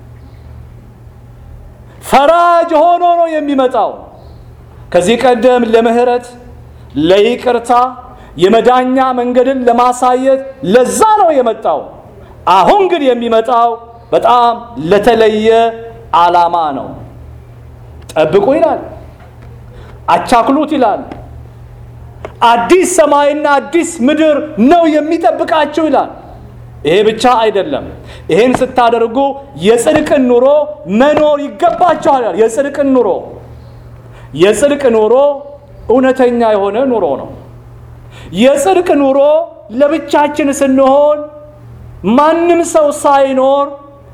ፈራጅ ሆኖ ነው የሚመጣው። ከዚህ ቀደም ለምህረት ለይቅርታ የመዳኛ መንገድን ለማሳየት ለዛ ነው የመጣው። አሁን ግን የሚመጣው በጣም ለተለየ ዓላማ ነው። ጠብቁ ይላል፣ አቻክሉት ይላል። አዲስ ሰማይና አዲስ ምድር ነው የሚጠብቃችሁ ይላል። ይሄ ብቻ አይደለም። ይሄን ስታደርጉ የጽድቅን ኑሮ መኖር ይገባችኋል ይላል። የጽድቅን ኑሮ የጽድቅ ኑሮ እውነተኛ የሆነ ኑሮ ነው። የጽድቅ ኑሮ ለብቻችን ስንሆን ማንም ሰው ሳይኖር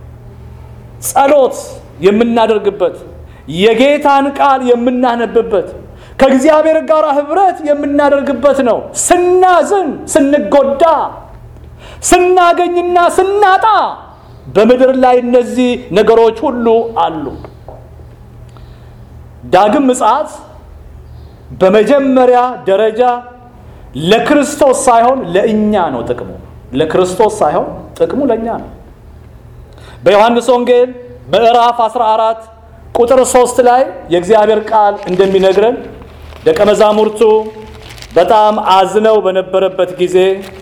ጸሎት የምናደርግበት፣ የጌታን ቃል የምናነብበት፣ ከእግዚአብሔር ጋር ህብረት የምናደርግበት ነው። ስናዝን፣ ስንጎዳ፣ ስናገኝና ስናጣ በምድር ላይ እነዚህ ነገሮች ሁሉ አሉ። ዳግም ምጽአት በመጀመሪያ ደረጃ ለክርስቶስ ሳይሆን ለእኛ ነው ጥቅሙ። ለክርስቶስ ሳይሆን ጥቅሙ ለእኛ ነው። በዮሐንስ ወንጌል ምዕራፍ አስራ አራት ቁጥር ሶስት ላይ የእግዚአብሔር ቃል እንደሚነግረን ደቀ መዛሙርቱ በጣም አዝነው በነበረበት ጊዜ፣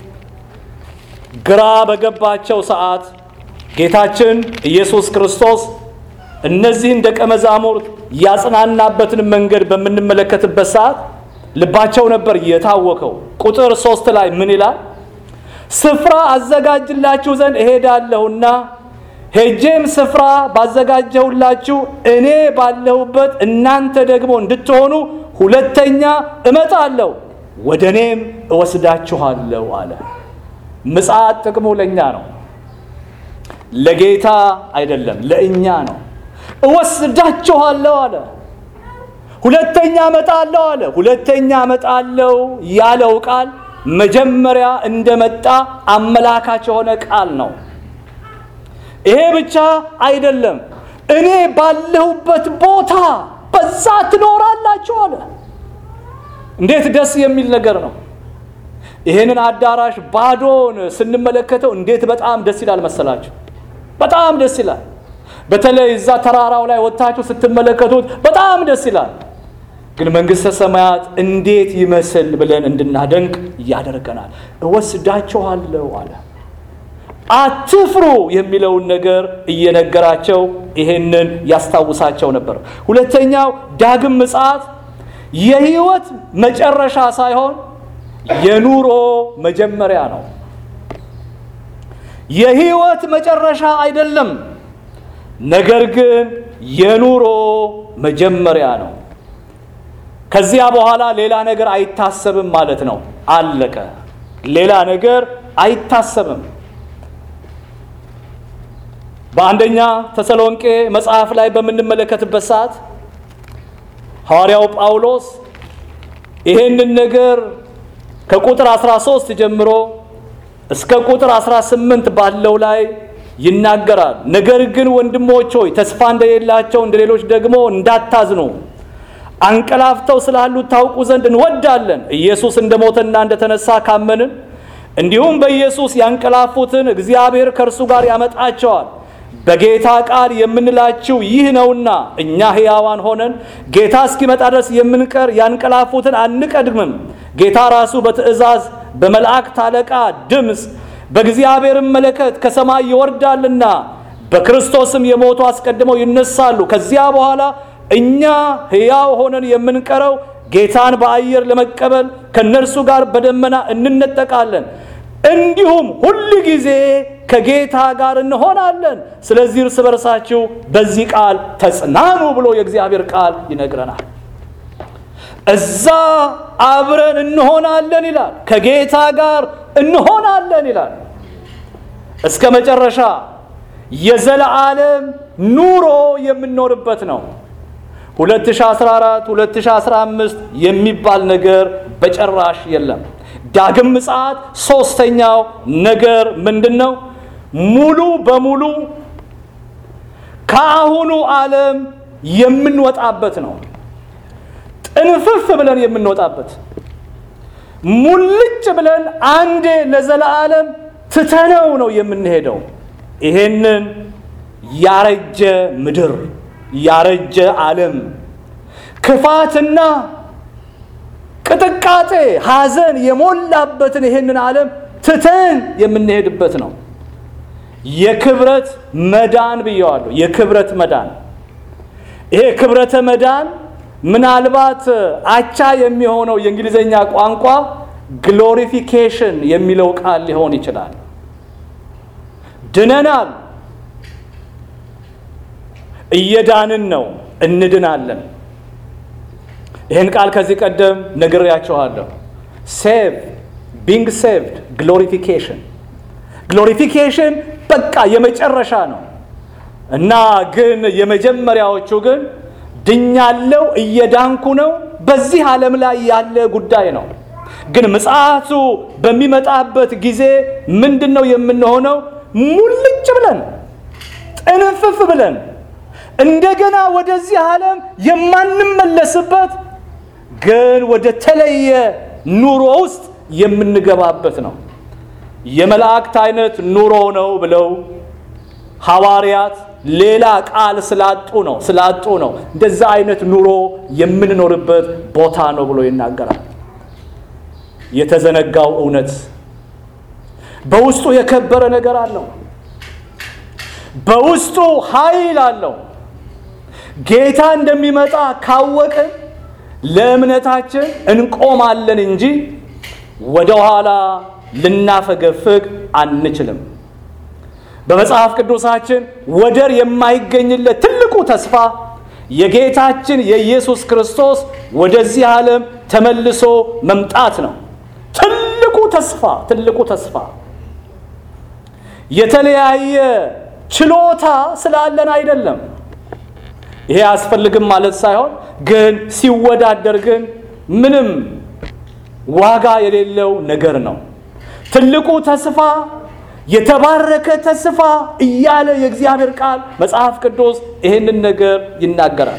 ግራ በገባቸው ሰዓት ጌታችን ኢየሱስ ክርስቶስ እነዚህን ደቀ መዛሙርት ያጽናናበትን መንገድ በምንመለከትበት ሰዓት ልባቸው ነበር የታወከው። ቁጥር ሶስት ላይ ምን ይላል? ስፍራ አዘጋጅላችሁ ዘንድ እሄዳለሁና ሄጄም ስፍራ ባዘጋጀሁላችሁ እኔ ባለሁበት እናንተ ደግሞ እንድትሆኑ ሁለተኛ እመጣለሁ፣ ወደ እኔም እወስዳችኋለሁ አለ። ምጽአት ጥቅሙ ለእኛ ነው፣ ለጌታ አይደለም፣ ለእኛ ነው። እወስዳችኋለሁ አለ። ሁለተኛ እመጣለሁ አለ። ሁለተኛ እመጣለሁ ያለው ቃል መጀመሪያ እንደመጣ አመላካች የሆነ ቃል ነው። ይሄ ብቻ አይደለም፣ እኔ ባለሁበት ቦታ በዛ ትኖራላችሁ አለ። እንዴት ደስ የሚል ነገር ነው! ይሄንን አዳራሽ ባዶን ስንመለከተው እንዴት በጣም ደስ ይላል መሰላችሁ? በጣም ደስ ይላል። በተለይ እዛ ተራራው ላይ ወጣችሁ ስትመለከቱት በጣም ደስ ይላል። ግን መንግስተ ሰማያት እንዴት ይመስል ብለን እንድናደንቅ ያደርገናል። እወስዳችኋለሁ አለ። አትፍሩ የሚለውን ነገር እየነገራቸው ይሄንን ያስታውሳቸው ነበር። ሁለተኛው ዳግም ምጽአት የህይወት መጨረሻ ሳይሆን የኑሮ መጀመሪያ ነው። የህይወት መጨረሻ አይደለም፣ ነገር ግን የኑሮ መጀመሪያ ነው። ከዚያ በኋላ ሌላ ነገር አይታሰብም ማለት ነው። አለቀ። ሌላ ነገር አይታሰብም። በአንደኛ ተሰሎንቄ መጽሐፍ ላይ በምንመለከትበት ሰዓት ሐዋርያው ጳውሎስ ይሄንን ነገር ከቁጥር አስራ ሶስት ጀምሮ እስከ ቁጥር አስራ ስምንት ባለው ላይ ይናገራል። ነገር ግን ወንድሞች ሆይ ተስፋ እንደሌላቸው እንደሌሎች ደግሞ እንዳታዝኑ አንቀላፍተው ስላሉት ታውቁ ዘንድ እንወዳለን። ኢየሱስ እንደሞተና እንደተነሳ ካመንን እንዲሁም በኢየሱስ ያንቀላፉትን እግዚአብሔር ከእርሱ ጋር ያመጣቸዋል። በጌታ ቃል የምንላችሁ ይህ ነውና እኛ ሕያዋን ሆነን ጌታ እስኪመጣ ድረስ የምንቀር ያንቀላፉትን አንቀድምም። ጌታ ራሱ በትእዛዝ በመላእክት አለቃ ድምፅ በእግዚአብሔር መለከት ከሰማይ ይወርዳልና በክርስቶስም የሞቱ አስቀድመው ይነሳሉ። ከዚያ በኋላ እኛ ሕያው ሆነን የምንቀረው ጌታን በአየር ለመቀበል ከነርሱ ጋር በደመና እንነጠቃለን። እንዲሁም ሁሉ ጊዜ ከጌታ ጋር እንሆናለን። ስለዚህ እርስ በርሳችሁ በዚህ ቃል ተጽናኑ ብሎ የእግዚአብሔር ቃል ይነግረናል። እዛ አብረን እንሆናለን ይላል። ከጌታ ጋር እንሆናለን ይላል። እስከ መጨረሻ የዘላለም ኑሮ የምንኖርበት ነው። ሁለት ሺህ አስራ አራት ሁለት ሺህ አስራ አምስት የሚባል ነገር በጭራሽ የለም። ዳግም ምጽአት ሶስተኛው ነገር ምንድነው? ሙሉ በሙሉ ከአሁኑ ዓለም የምንወጣበት ነው። ጥንፍፍ ብለን የምንወጣበት፣ ሙልጭ ብለን አንዴ ለዘላለም ትተነው ነው የምንሄደው። ይሄንን ያረጀ ምድር፣ ያረጀ ዓለም፣ ክፋትና ቅጥቃጤ ሐዘን የሞላበትን ይሄንን ዓለም ትተን የምንሄድበት ነው። የክብረት መዳን ብየዋለሁ። የክብረት መዳን። ይሄ ክብረተ መዳን ምናልባት አቻ የሚሆነው የእንግሊዘኛ ቋንቋ ግሎሪፊኬሽን የሚለው ቃል ሊሆን ይችላል። ድነናል፣ እየዳንን ነው፣ እንድናለን። ይህን ቃል ከዚህ ቀደም ነግሬያችኋለሁ። ሴቭ ቢንግ ሴቭድ ግሎሪፊኬሽን ግሎሪፊኬሽን በቃ የመጨረሻ ነው እና ግን የመጀመሪያዎቹ ግን ድኛለው፣ እየዳንኩ ነው፣ በዚህ ዓለም ላይ ያለ ጉዳይ ነው። ግን ምጽአቱ በሚመጣበት ጊዜ ምንድነው የምንሆነው? ሙልጭ ብለን ጥንፍፍ ብለን እንደገና ወደዚህ ዓለም የማንመለስበት ግን ወደ ተለየ ኑሮ ውስጥ የምንገባበት ነው። የመላእክት አይነት ኑሮ ነው ብለው ሐዋርያት ሌላ ቃል ስላጡ ነው ስላጡ ነው እንደዛ አይነት ኑሮ የምንኖርበት ቦታ ነው ብሎ ይናገራል። የተዘነጋው እውነት በውስጡ የከበረ ነገር አለው። በውስጡ ኃይል አለው። ጌታ እንደሚመጣ ካወቅን ለእምነታችን እንቆማለን እንጂ ወደ ኋላ ልናፈገፍግ አንችልም። በመጽሐፍ ቅዱሳችን ወደር የማይገኝለት ትልቁ ተስፋ የጌታችን የኢየሱስ ክርስቶስ ወደዚህ ዓለም ተመልሶ መምጣት ነው። ትልቁ ተስፋ ትልቁ ተስፋ የተለያየ ችሎታ ስላለን አይደለም። ይሄ አስፈልግም ማለት ሳይሆን ግን ሲወዳደር ግን ምንም ዋጋ የሌለው ነገር ነው። ትልቁ ተስፋ የተባረከ ተስፋ እያለ የእግዚአብሔር ቃል መጽሐፍ ቅዱስ ይሄንን ነገር ይናገራል።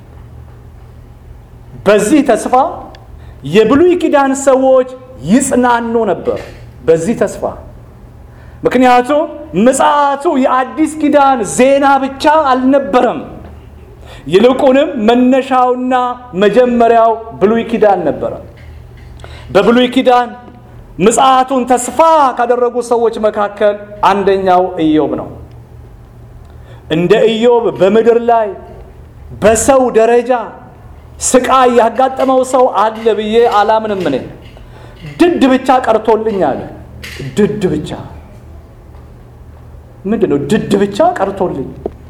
በዚህ ተስፋ የብሉይ ኪዳን ሰዎች ይጽናኑ ነበር። በዚህ ተስፋ ምክንያቱም ምጽአቱ የአዲስ ኪዳን ዜና ብቻ አልነበረም። ይልቁንም መነሻውና መጀመሪያው ብሉይ ኪዳን ነበር። በብሉይ ኪዳን ምጽአቱን ተስፋ ካደረጉ ሰዎች መካከል አንደኛው ኢዮብ ነው። እንደ ኢዮብ በምድር ላይ በሰው ደረጃ ስቃይ ያጋጠመው ሰው አለ ብዬ አላምንም። እኔ ድድ ብቻ ቀርቶልኛል። ድድ ብቻ ምንድነው? ድድ ብቻ ቀርቶልኝ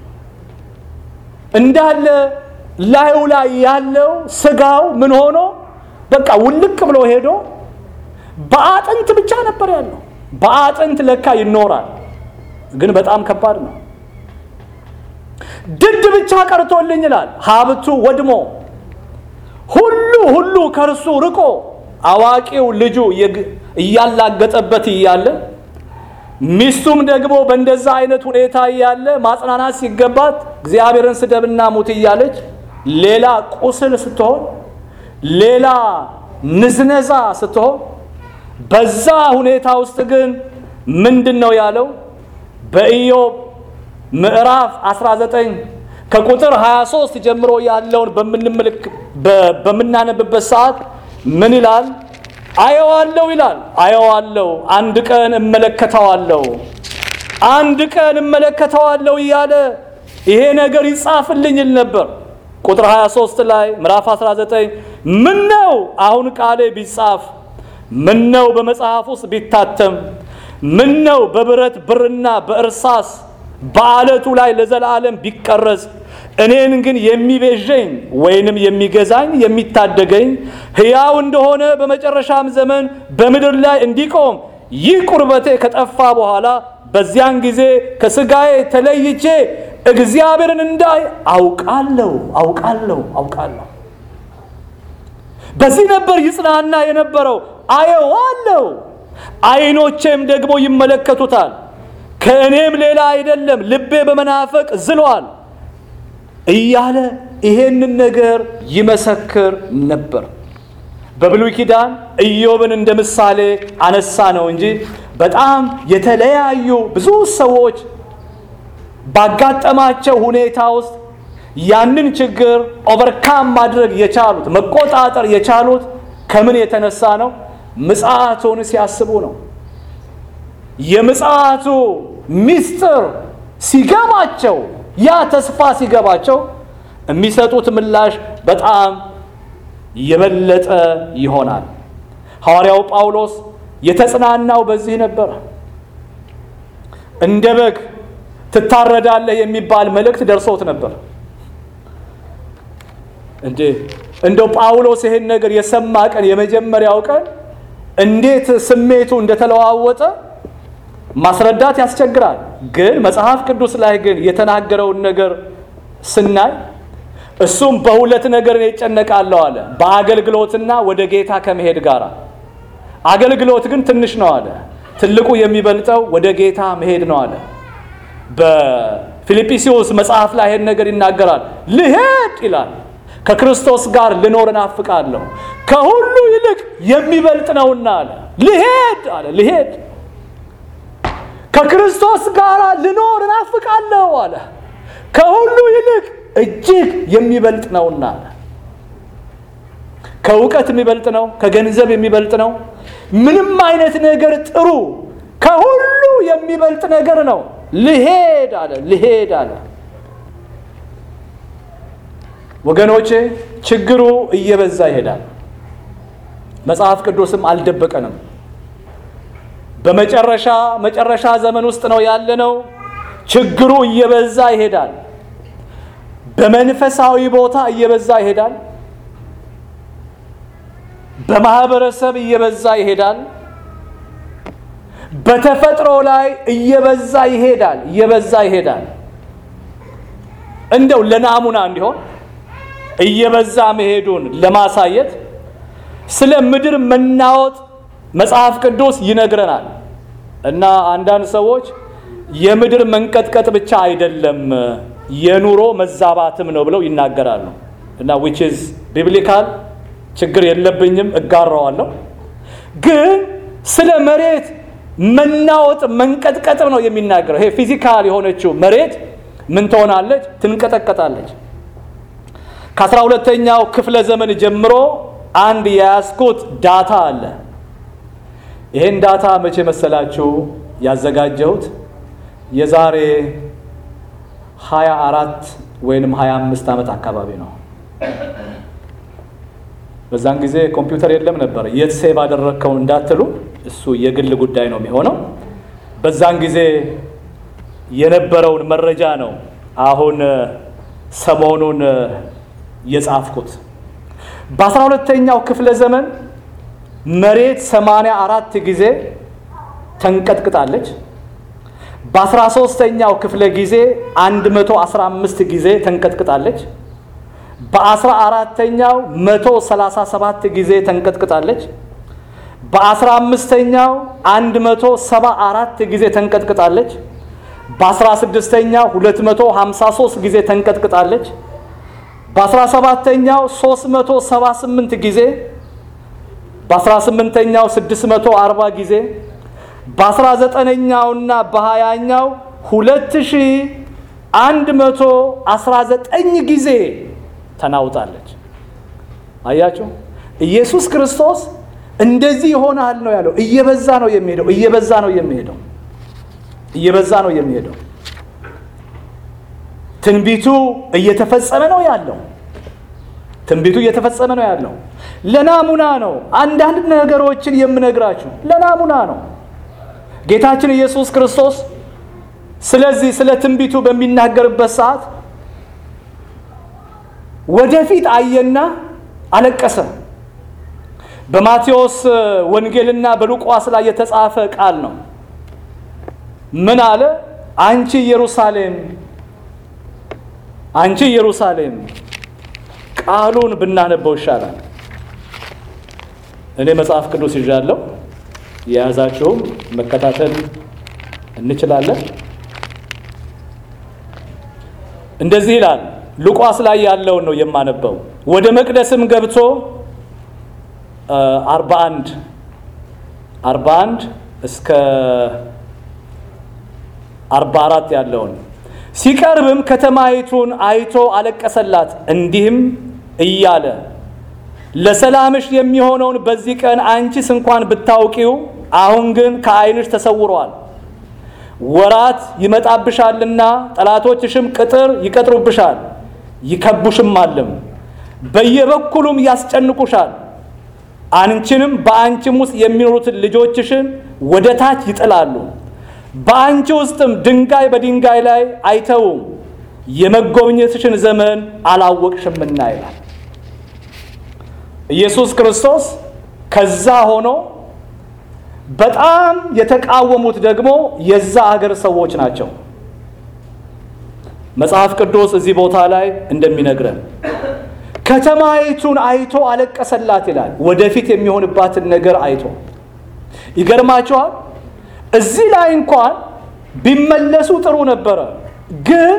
እንዳለ ላዩ ላይ ያለው ስጋው ምን ሆኖ በቃ ውልቅ ብሎ ሄዶ በአጥንት ብቻ ነበር ያለው። በአጥንት ለካ ይኖራል፣ ግን በጣም ከባድ ነው። ድድ ብቻ ቀርቶልኝ ይላል። ሀብቱ ወድሞ ሁሉ ሁሉ ከርሱ ርቆ አዋቂው ልጁ እያላገጠበት እያለ ሚስቱም ደግሞ በእንደዛ አይነት ሁኔታ ያለ ማጽናናት ሲገባት እግዚአብሔርን ስደብና ሙት እያለች ሌላ ቁስል ስትሆን ሌላ ንዝነዛ ስትሆን በዛ ሁኔታ ውስጥ ግን ምንድነው ያለው? በኢዮብ ምዕራፍ አስራ ዘጠኝ ከቁጥር ሃያ ሶስት ጀምሮ ያለውን በመንመልክ በመናነብበት ሰዓት ምን ይላል? አየዋለሁ ይላል። አየዋለሁ አንድ ቀን እመለከተዋለሁ አንድ ቀን እመለከተዋለሁ እያለ ይሄ ነገር ይጻፍልኝ ነበር። ቁጥር ሃያ ሶስት ላይ ምዕራፍ አስራ ዘጠኝ ምን ነው አሁን ቃሌ ቢጻፍ፣ ምን ነው በመጽሐፍ ውስጥ ቢታተም፣ ምን ነው በብረት ብርና በእርሳስ በአለቱ ላይ ለዘላለም ቢቀረጽ፣ እኔን ግን የሚቤዠኝ ወይንም የሚገዛኝ የሚታደገኝ ሕያው እንደሆነ በመጨረሻም ዘመን በምድር ላይ እንዲቆም ይህ ቁርበቴ ከጠፋ በኋላ በዚያን ጊዜ ከስጋዬ ተለይቼ እግዚአብሔርን እንዳይ አውቃለሁ አውቃለሁ አውቃለሁ። በዚህ ነበር ይጽናና የነበረው። አየዋለሁ አይኖቼም ደግሞ ይመለከቱታል፣ ከእኔም ሌላ አይደለም፣ ልቤ በመናፈቅ ዝሏል እያለ ይሄንን ነገር ይመሰክር ነበር። በብሉይ ኪዳን ኢዮብን እንደ ምሳሌ አነሳ ነው እንጂ በጣም የተለያዩ ብዙ ሰዎች ባጋጠማቸው ሁኔታ ውስጥ ያንን ችግር ኦቨርካም ማድረግ የቻሉት መቆጣጠር የቻሉት ከምን የተነሳ ነው? ምጽአቱን ሲያስቡ ነው። የምጽአቱ ሚስጥር ሲገባቸው፣ ያ ተስፋ ሲገባቸው የሚሰጡት ምላሽ በጣም የበለጠ ይሆናል። ሐዋርያው ጳውሎስ የተጽናናው በዚህ ነበር። እንደ በግ ትታረዳለህ የሚባል መልእክት ደርሶት ነበር። እንዴ እንደው ጳውሎስ ይሄን ነገር የሰማ ቀን የመጀመሪያው ቀን እንዴት ስሜቱ እንደተለዋወጠ ማስረዳት ያስቸግራል። ግን መጽሐፍ ቅዱስ ላይ ግን የተናገረውን ነገር ስናይ እሱም በሁለት ነገር ነው ይጨነቃለሁ አለ። በአገልግሎትና ወደ ጌታ ከመሄድ ጋር። አገልግሎት ግን ትንሽ ነው አለ፣ ትልቁ የሚበልጠው ወደ ጌታ መሄድ ነው አለ። በፊልጵስዩስ መጽሐፍ ላይ ይሄን ነገር ይናገራል። ልሄድ ይላል፣ ከክርስቶስ ጋር ልኖር እናፍቃለሁ፣ ከሁሉ ይልቅ የሚበልጥ ነውና አለ። ልሄድ አለ ልሄድ ከክርስቶስ ጋር ልኖር እናፍቃለሁ አለ፣ ከሁሉ ይልቅ እጅግ የሚበልጥ ነውና አለ። ከእውቀት የሚበልጥ ነው፣ ከገንዘብ የሚበልጥ ነው። ምንም አይነት ነገር ጥሩ ከሁሉ የሚበልጥ ነገር ነው። ልሄድ አለ ልሄድ አለ። ወገኖቼ ችግሩ እየበዛ ይሄዳል። መጽሐፍ ቅዱስም አልደበቀንም። በመጨረሻ መጨረሻ ዘመን ውስጥ ነው ያለነው። ችግሩ እየበዛ ይሄዳል። በመንፈሳዊ ቦታ እየበዛ ይሄዳል። በማህበረሰብ እየበዛ ይሄዳል። በተፈጥሮ ላይ እየበዛ ይሄዳል እየበዛ ይሄዳል። እንደው ለናሙና እንዲሆን እየበዛ መሄዱን ለማሳየት ስለ ምድር መናወጥ መጽሐፍ ቅዱስ ይነግረናል። እና አንዳንድ ሰዎች የምድር መንቀጥቀጥ ብቻ አይደለም የኑሮ መዛባትም ነው ብለው ይናገራሉ። እና which is biblical ችግር የለብኝም እጋራዋለሁ። ግን ስለ መሬት መናወጥ መንቀጥቀጥ ነው የሚናገረው። ይሄ ፊዚካል የሆነችው መሬት ምን ትሆናለች? ትንቀጠቀጣለች። ከአስራ ሁለተኛው ክፍለ ዘመን ጀምሮ አንድ ያስኩት ዳታ አለ። ይሄን ዳታ መቼ መሰላችሁ ያዘጋጀሁት? የዛሬ ሃያ አራት ወይንም ሃያ አምስት ዓመት አካባቢ ነው። በዛን ጊዜ ኮምፒውተር የለም ነበር። የት ሴቭ አደረከው እንዳትሉ እሱ የግል ጉዳይ ነው የሚሆነው። በዛን ጊዜ የነበረውን መረጃ ነው አሁን ሰሞኑን የጻፍኩት። በአስራ ሁለተኛው ክፍለ ዘመን መሬት ሰማንያ አራት ጊዜ ተንቀጥቅጣለች። በአስራ ሶስተኛው ክፍለ ጊዜ አንድ መቶ አስራ አምስት ጊዜ ተንቀጥቅጣለች። በአስራ አራተኛው መቶ ሰላሳ ሰባት ጊዜ ተንቀጥቅጣለች። በአስራ አምስተኛው አንድ መቶ ሰባ አራት ጊዜ ተንቀጥቅጣለች። በአስራ ስድስተኛው ሁለት መቶ ሃምሳ ሶስት ጊዜ ተንቀጥቅጣለች። በአስራ ሰባተኛው ሶስት መቶ ሰባ ስምንት ጊዜ፣ በአስራ ስምንተኛው ስድስት መቶ አርባ ጊዜ፣ በአስራ ዘጠነኛውና በሃያኛው ሁለት ሺህ አንድ መቶ አስራ ዘጠኝ ጊዜ ተናውጣለች። አያችሁ፣ ኢየሱስ ክርስቶስ እንደዚህ ይሆናል ነው ያለው። እየበዛ ነው የሚሄደው እየበዛ ነው የሚሄደው እየበዛ ነው የሚሄደው። ትንቢቱ እየተፈጸመ ነው ያለው ትንቢቱ እየተፈጸመ ነው ያለው። ለናሙና ነው አንዳንድ ነገሮችን የምነግራችሁ፣ ለናሙና ነው። ጌታችን ኢየሱስ ክርስቶስ ስለዚህ ስለ ትንቢቱ በሚናገርበት ሰዓት ወደፊት አየና አለቀሰ። በማቴዎስ ወንጌልና በሉቃስ ላይ የተጻፈ ቃል ነው። ምን አለ? አንቺ ኢየሩሳሌም አንቺ ኢየሩሳሌም። ቃሉን ብናነበው ይሻላል። እኔ መጽሐፍ ቅዱስ ይዣለሁ፣ የያዛችሁም መከታተል እንችላለን። እንደዚህ ይላል። ሉቃስ ላይ ያለውን ነው የማነበው። ወደ መቅደስም ገብቶ አርባ አንድ አርባ አንድ እስከ አርባ አራት ያለውን ሲቀርብም ከተማይቱን አይቶ አለቀሰላት፣ እንዲህም እያለ ለሰላምሽ የሚሆነውን በዚህ ቀን አንቺስ እንኳን ብታውቂው፣ አሁን ግን ከዓይንሽ ተሰውሯል። ወራት ይመጣብሻልና ጠላቶችሽም ቅጥር ይቀጥሩብሻል፣ ይከቡሽማልም፣ በየበኩሉም ያስጨንቁሻል። አንቺንም በአንቺም ውስጥ የሚኖሩትን ልጆችሽን ወደ ታች ይጥላሉ። በአንቺ ውስጥም ድንጋይ በድንጋይ ላይ አይተውም፣ የመጎብኘትሽን ዘመን አላወቅሽምና ይላል። ኢየሱስ ክርስቶስ ከዛ ሆኖ በጣም የተቃወሙት ደግሞ የዛ ሀገር ሰዎች ናቸው። መጽሐፍ ቅዱስ እዚህ ቦታ ላይ እንደሚነግረን ከተማይቱን አይቶ አለቀሰላት ይላል። ወደፊት የሚሆንባትን ነገር አይቶ። ይገርማችኋል፣ እዚህ ላይ እንኳን ቢመለሱ ጥሩ ነበረ፣ ግን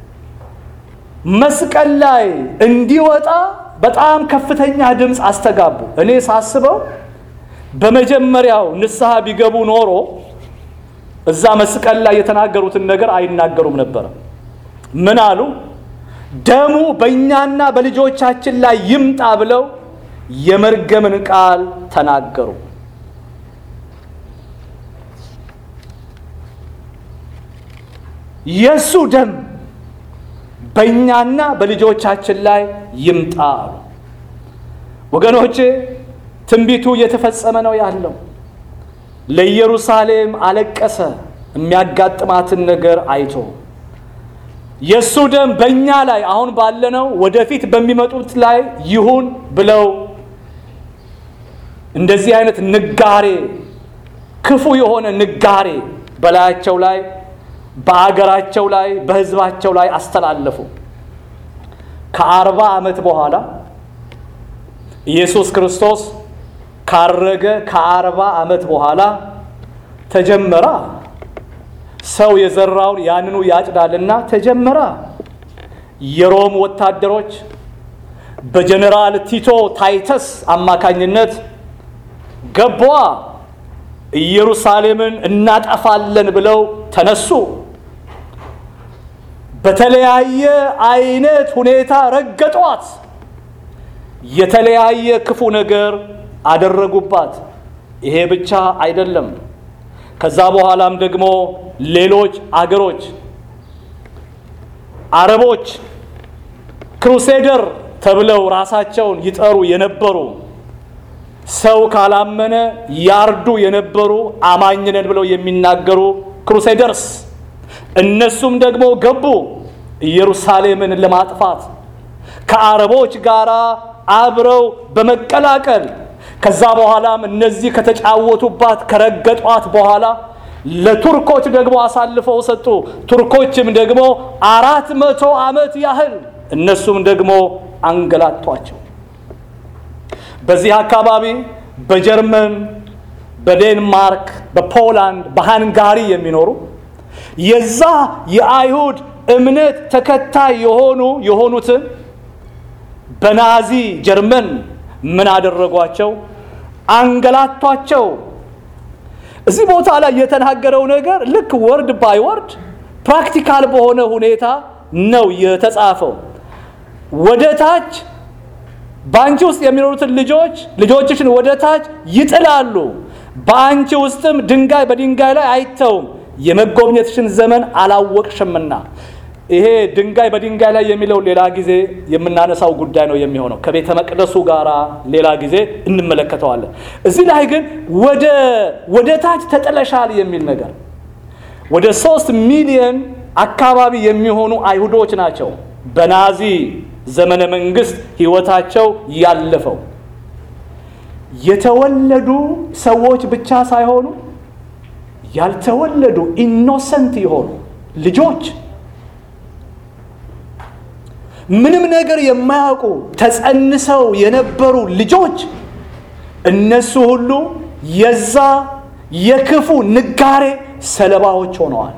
መስቀል ላይ እንዲወጣ በጣም ከፍተኛ ድምፅ አስተጋቡ። እኔ ሳስበው በመጀመሪያው ንስሐ ቢገቡ ኖሮ እዛ መስቀል ላይ የተናገሩትን ነገር አይናገሩም ነበር። ምን አሉ? ደሙ በእኛና በልጆቻችን ላይ ይምጣ ብለው የመርገምን ቃል ተናገሩ። የሱ ደም በእኛና በልጆቻችን ላይ ይምጣ አሉ። ወገኖቼ፣ ትንቢቱ እየተፈጸመ ነው ያለው። ለኢየሩሳሌም አለቀሰ የሚያጋጥማትን ነገር አይቶ። የሱ ደም በእኛ ላይ አሁን ባለነው ወደፊት በሚመጡት ላይ ይሁን ብለው እንደዚህ አይነት ንጋሬ፣ ክፉ የሆነ ንጋሬ በላያቸው ላይ፣ በአገራቸው ላይ፣ በሕዝባቸው ላይ አስተላለፉ። ከአርባ ዓመት በኋላ ኢየሱስ ክርስቶስ ካረገ ከአርባ ዓመት በኋላ ተጀመራ። ሰው የዘራውን ያንኑ ያጭዳልና ተጀመራ። የሮም ወታደሮች በጀነራል ቲቶ ታይተስ አማካኝነት ገቧ ኢየሩሳሌምን እናጠፋለን ብለው ተነሱ። በተለያየ አይነት ሁኔታ ረገጧት። የተለያየ ክፉ ነገር አደረጉባት። ይሄ ብቻ አይደለም። ከዛ በኋላም ደግሞ ሌሎች አገሮች አረቦች ክሩሴደር ተብለው ራሳቸውን ይጠሩ የነበሩ ሰው ካላመነ ያርዱ የነበሩ አማኝነን ብለው የሚናገሩ ክሩሴደርስ፣ እነሱም ደግሞ ገቡ ኢየሩሳሌምን ለማጥፋት ከአረቦች ጋር አብረው በመቀላቀል። ከዛ በኋላም እነዚህ ከተጫወቱባት ከረገጧት በኋላ ለቱርኮች ደግሞ አሳልፈው ሰጡ። ቱርኮችም ደግሞ አራት መቶ ዓመት ያህል እነሱም ደግሞ አንገላቷቸው። በዚህ አካባቢ በጀርመን በዴንማርክ፣ በፖላንድ፣ በሃንጋሪ የሚኖሩ የዛ የአይሁድ እምነት ተከታይ የሆኑ የሆኑትን በናዚ ጀርመን ምን አደረጓቸው? አንገላቷቸው። እዚህ ቦታ ላይ የተናገረው ነገር ልክ ወርድ ባይ ወርድ ፕራክቲካል በሆነ ሁኔታ ነው የተጻፈው። ወደ ታች በአንቺ ውስጥ የሚኖሩትን ልጆች ልጆችሽን ወደ ታች ይጥላሉ፣ በአንቺ ውስጥም ድንጋይ በድንጋይ ላይ አይተውም፣ የመጎብኘትሽን ዘመን አላወቅሽምና። ይሄ ድንጋይ በድንጋይ ላይ የሚለው ሌላ ጊዜ የምናነሳው ጉዳይ ነው የሚሆነው። ከቤተ መቅደሱ ጋር ሌላ ጊዜ እንመለከተዋለን። እዚህ ላይ ግን ወደ ወደ ታች ተጥለሻል የሚል ነገር ወደ ሶስት ሚሊዮን አካባቢ የሚሆኑ አይሁዶች ናቸው በናዚ ዘመነ መንግስት ህይወታቸው ያለፈው። የተወለዱ ሰዎች ብቻ ሳይሆኑ ያልተወለዱ ኢኖሰንት የሆኑ ልጆች፣ ምንም ነገር የማያውቁ ተጸንሰው የነበሩ ልጆች፣ እነሱ ሁሉ የዛ የክፉ ንጋሬ ሰለባዎች ሆነዋል።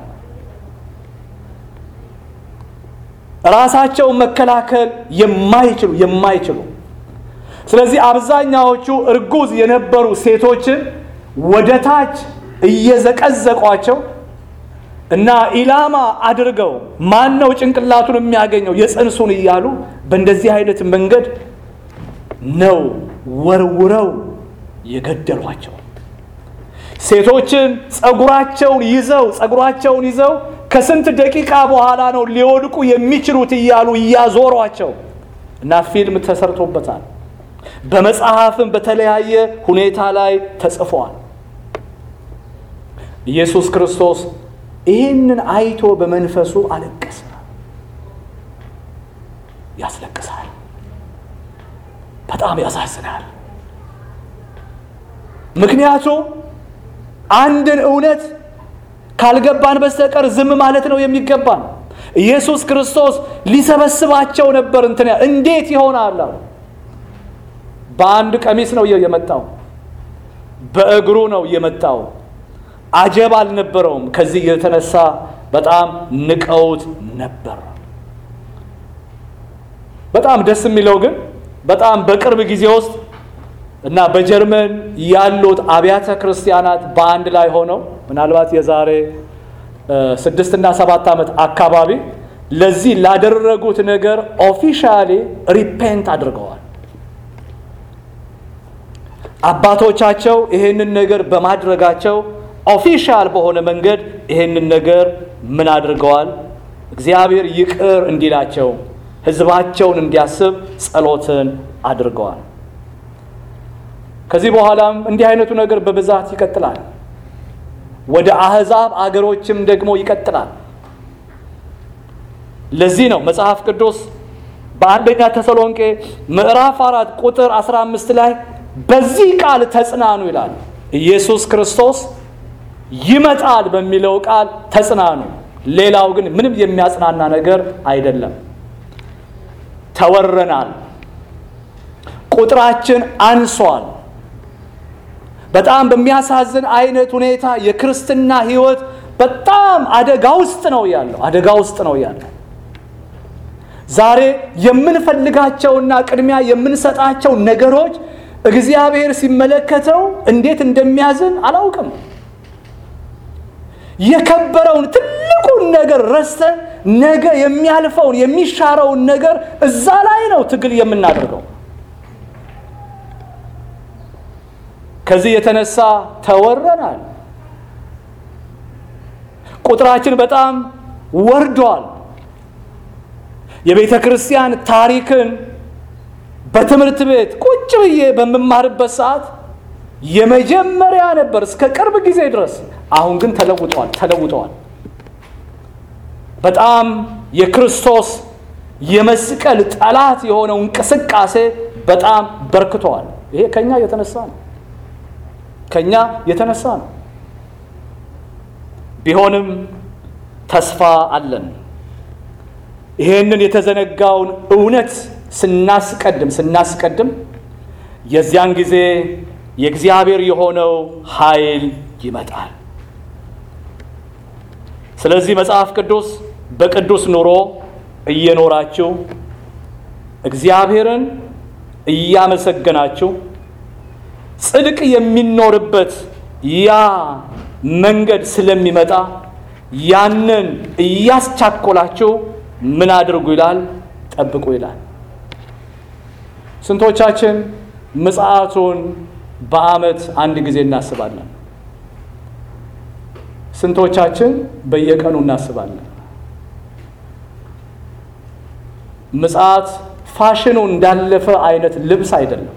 ራሳቸውን መከላከል የማይችሉ የማይችሉ ስለዚህ አብዛኛዎቹ እርጉዝ የነበሩ ሴቶችን ወደ ታች እየዘቀዘቋቸው እና ኢላማ አድርገው ማን ነው ጭንቅላቱን የሚያገኘው የጽንሱን እያሉ በእንደዚህ አይነት መንገድ ነው ወርውረው የገደሏቸው። ሴቶችን ጸጉራቸውን ይዘው ጸጉራቸውን ይዘው ከስንት ደቂቃ በኋላ ነው ሊወድቁ የሚችሉት እያሉ እያዞሯቸው እና ፊልም ተሰርቶበታል። በመጽሐፍም በተለያየ ሁኔታ ላይ ተጽፏል። ኢየሱስ ክርስቶስ ይህንን አይቶ በመንፈሱ አለቀሰ። ያስለቅሳል። በጣም ያሳዝናል። ምክንያቱም አንድን እውነት ካልገባን በስተቀር ዝም ማለት ነው የሚገባን። ኢየሱስ ክርስቶስ ሊሰበስባቸው ነበር። እንትና እንዴት ይሆናል? በአንድ ቀሚስ ነው የመጣው፣ በእግሩ ነው የመጣው። አጀብ አልነበረውም። ከዚህ የተነሳ በጣም ንቀውት ነበር። በጣም ደስ የሚለው ግን በጣም በቅርብ ጊዜ ውስጥ እና በጀርመን ያሉት አብያተ ክርስቲያናት በአንድ ላይ ሆነው ምናልባት የዛሬ ስድስት እና ሰባት ዓመት አካባቢ ለዚህ ላደረጉት ነገር ኦፊሻሊ ሪፔንት አድርገዋል። አባቶቻቸው ይሄንን ነገር በማድረጋቸው ኦፊሻል በሆነ መንገድ ይሄንን ነገር ምን አድርገዋል? እግዚአብሔር ይቅር እንዲላቸው ህዝባቸውን እንዲያስብ ጸሎትን አድርገዋል። ከዚህ በኋላም እንዲህ አይነቱ ነገር በብዛት ይቀጥላል። ወደ አህዛብ አገሮችም ደግሞ ይቀጥላል። ለዚህ ነው መጽሐፍ ቅዱስ በአንደኛ ተሰሎንቄ ምዕራፍ አራት ቁጥር አስራ አምስት ላይ በዚህ ቃል ተጽናኑ ይላል። ኢየሱስ ክርስቶስ ይመጣል በሚለው ቃል ተጽናኑ። ሌላው ግን ምንም የሚያጽናና ነገር አይደለም። ተወረናል። ቁጥራችን አንሷል። በጣም በሚያሳዝን አይነት ሁኔታ የክርስትና ህይወት በጣም አደጋ ውስጥ ነው ያለው አደጋ ውስጥ ነው ያለው። ዛሬ የምንፈልጋቸውና ቅድሚያ የምንሰጣቸው ነገሮች እግዚአብሔር ሲመለከተው እንዴት እንደሚያዝን አላውቅም። የከበረውን ትልቁን ነገር ረስተን ነገ የሚያልፈውን የሚሻረውን ነገር እዛ ላይ ነው ትግል የምናደርገው። ከዚህ የተነሳ ተወረናል። ቁጥራችን በጣም ወርዷል። የቤተ ክርስቲያን ታሪክን በትምህርት ቤት ቁጭ ብዬ በመማርበት ሰዓት የመጀመሪያ ነበር እስከ ቅርብ ጊዜ ድረስ። አሁን ግን ተለውጧል ተለውጧል። በጣም የክርስቶስ የመስቀል ጠላት የሆነው እንቅስቃሴ በጣም በርክቷል። ይሄ ከኛ የተነሳ ነው ከኛ የተነሳ ነው። ቢሆንም ተስፋ አለን። ይሄንን የተዘነጋውን እውነት ስናስቀድም ስናስቀድም የዚያን ጊዜ የእግዚአብሔር የሆነው ኃይል ይመጣል። ስለዚህ መጽሐፍ ቅዱስ በቅዱስ ኑሮ እየኖራችሁ እግዚአብሔርን እያመሰገናችሁ ጽድቅ የሚኖርበት ያ መንገድ ስለሚመጣ ያንን እያስቻኮላችሁ ምን አድርጉ ይላል? ጠብቁ ይላል። ስንቶቻችን ምጽአቱን በዓመት አንድ ጊዜ እናስባለን? ስንቶቻችን በየቀኑ እናስባለን? ምጽአት ፋሽኑ እንዳለፈ አይነት ልብስ አይደለም።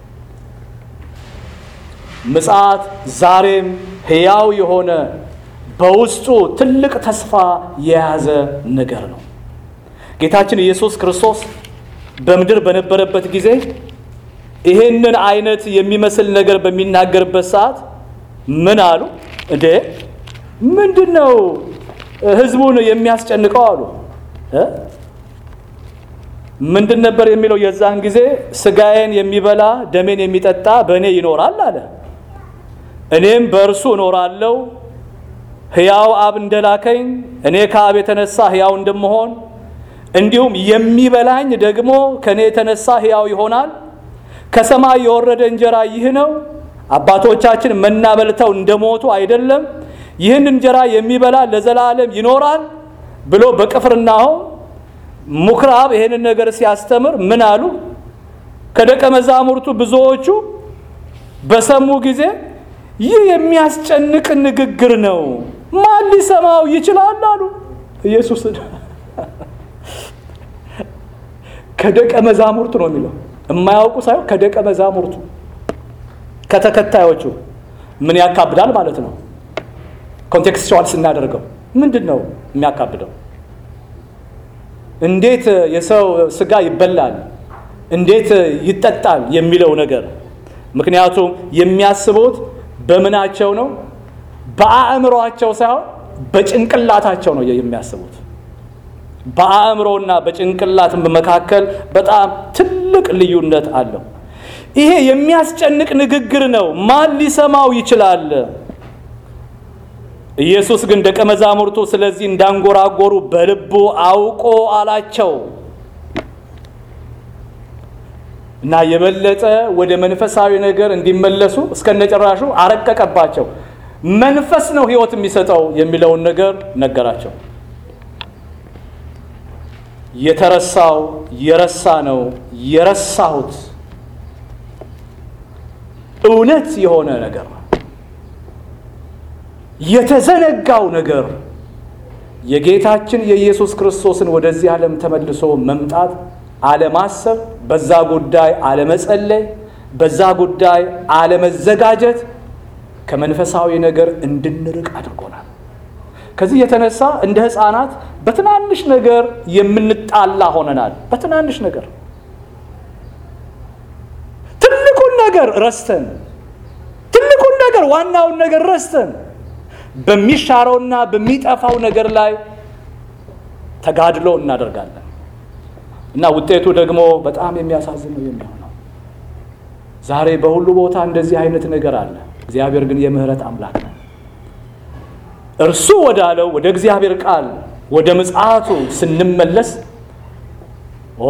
ምጽአት ዛሬም ሕያው የሆነ በውስጡ ትልቅ ተስፋ የያዘ ነገር ነው። ጌታችን ኢየሱስ ክርስቶስ በምድር በነበረበት ጊዜ ይሄንን አይነት የሚመስል ነገር በሚናገርበት ሰዓት ምን አሉ? እንዴ ምንድነው ህዝቡን የሚያስጨንቀው አሉ። ምንድን ነበር የሚለው? የዛን ጊዜ ስጋዬን የሚበላ ደሜን የሚጠጣ በእኔ ይኖራል አለ፣ እኔም በእርሱ እኖራለሁ። ሕያው አብ እንደላከኝ እኔ ከአብ የተነሳ ሕያው እንደምሆን እንዲሁም የሚበላኝ ደግሞ ከእኔ የተነሳ ሕያው ይሆናል። ከሰማይ የወረደ እንጀራ ይህ ነው። አባቶቻችን መና በልተው እንደሞቱ አይደለም፣ ይህን እንጀራ የሚበላ ለዘላለም ይኖራል ብሎ በቅፍርናሆም ምኵራብ ይሄንን ነገር ሲያስተምር ምን አሉ? ከደቀ መዛሙርቱ ብዙዎቹ በሰሙ ጊዜ ይህ የሚያስጨንቅ ንግግር ነው፣ ማን ሊሰማው ይችላል አሉ። ኢየሱስ ከደቀ መዛሙርቱ ነው የሚለው፣ የማያውቁ ሳይሆን ከደቀ መዛሙርቱ ከተከታዮቹ። ምን ያካብዳል ማለት ነው? ኮንቴክስቹዋል ስናደርገው ምንድነው የሚያካብደው? እንዴት የሰው ስጋ ይበላል፣ እንዴት ይጠጣል የሚለው ነገር። ምክንያቱም የሚያስቡት በምናቸው ነው? በአእምሮአቸው ሳይሆን በጭንቅላታቸው ነው የሚያስቡት። በአእምሮና በጭንቅላት መካከል በጣም ትልቅ ልዩነት አለው። ይሄ የሚያስጨንቅ ንግግር ነው፣ ማን ሊሰማው ይችላል? ኢየሱስ ግን ደቀ መዛሙርቱ ስለዚህ እንዳንጎራጎሩ በልቡ አውቆ አላቸው እና የበለጠ ወደ መንፈሳዊ ነገር እንዲመለሱ እስከነጨራሹ አረቀቀባቸው። መንፈስ ነው ሕይወት የሚሰጠው የሚለውን ነገር ነገራቸው። የተረሳው የረሳ ነው የረሳሁት እውነት የሆነ ነገር፣ የተዘነጋው ነገር የጌታችን የኢየሱስ ክርስቶስን ወደዚህ ዓለም ተመልሶ መምጣት አለማሰብ፣ በዛ ጉዳይ አለመጸለይ፣ በዛ ጉዳይ አለመዘጋጀት ከመንፈሳዊ ነገር እንድንርቅ አድርጎናል። ከዚህ የተነሳ እንደ ሕፃናት በትናንሽ ነገር የምንጣላ ሆነናል። በትናንሽ ነገር ትልቁን ነገር ረስተን ትልቁን ነገር ዋናውን ነገር ረስተን በሚሻረውና በሚጠፋው ነገር ላይ ተጋድሎ እናደርጋለን እና ውጤቱ ደግሞ በጣም የሚያሳዝን ነው የሚሆነው። ዛሬ በሁሉ ቦታ እንደዚህ አይነት ነገር አለ። እግዚአብሔር ግን የምህረት አምላክ ነው። እርሱ ወዳለው ወደ እግዚአብሔር ቃል ወደ ምጽአቱ ስንመለስ ኦ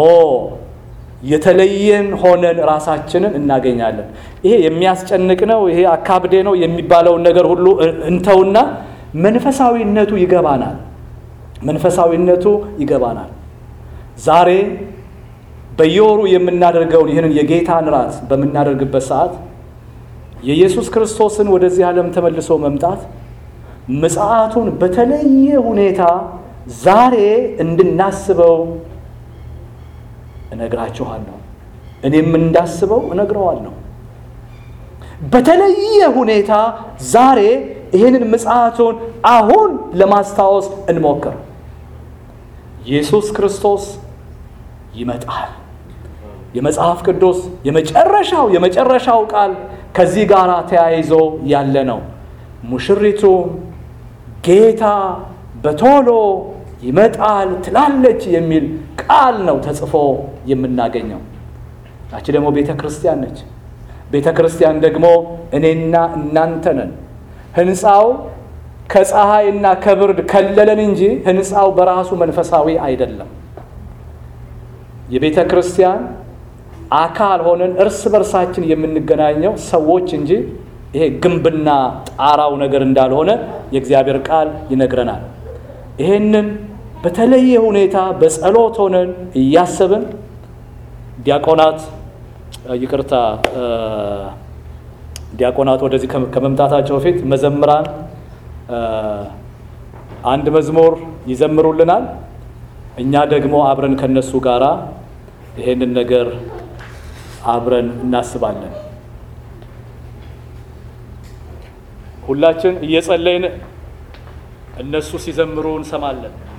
የተለየን ሆነን ራሳችንን እናገኛለን። ይሄ የሚያስጨንቅ ነው፣ ይሄ አካብዴ ነው የሚባለውን ነገር ሁሉ እንተውና መንፈሳዊነቱ ይገባናል። መንፈሳዊነቱ ይገባናል። ዛሬ በየወሩ የምናደርገውን ይህንን የጌታን ራት በምናደርግበት ሰዓት የኢየሱስ ክርስቶስን ወደዚህ ዓለም ተመልሶ መምጣት ምጽአቱን በተለየ ሁኔታ ዛሬ እንድናስበው እነግራችኋለሁ። እኔም እንዳስበው እነግረዋለሁ። በተለየ ሁኔታ ዛሬ ይህንን ምጽአቱን አሁን ለማስታወስ እንሞክር። ኢየሱስ ክርስቶስ ይመጣል። የመጽሐፍ ቅዱስ የመጨረሻው የመጨረሻው ቃል ከዚህ ጋር ተያይዞ ያለ ነው። ሙሽሪቱ ጌታ በቶሎ ይመጣል ትላለች የሚል ቃል ነው ተጽፎ የምናገኘው። ያቺ ደግሞ ቤተ ክርስቲያን ነች። ቤተ ክርስቲያን ደግሞ እኔና እናንተ ነን። ህንፃው ከፀሐይና ከብርድ ከለለን እንጂ ህንፃው በራሱ መንፈሳዊ አይደለም። የቤተ ክርስቲያን አካል ሆነን እርስ በርሳችን የምንገናኘው ሰዎች እንጂ ይሄ ግንብና ጣራው ነገር እንዳልሆነ የእግዚአብሔር ቃል ይነግረናል። ይሄንን በተለየ ሁኔታ በጸሎት ሆነን እያሰብን ዲያቆናት ይቅርታ ዲያቆናት ወደዚህ ከመምጣታቸው በፊት መዘምራን አንድ መዝሙር ይዘምሩልናል። እኛ ደግሞ አብረን ከነሱ ጋራ ይሄንን ነገር አብረን እናስባለን። ሁላችን እየጸለይን እነሱ ሲዘምሩ እንሰማለን።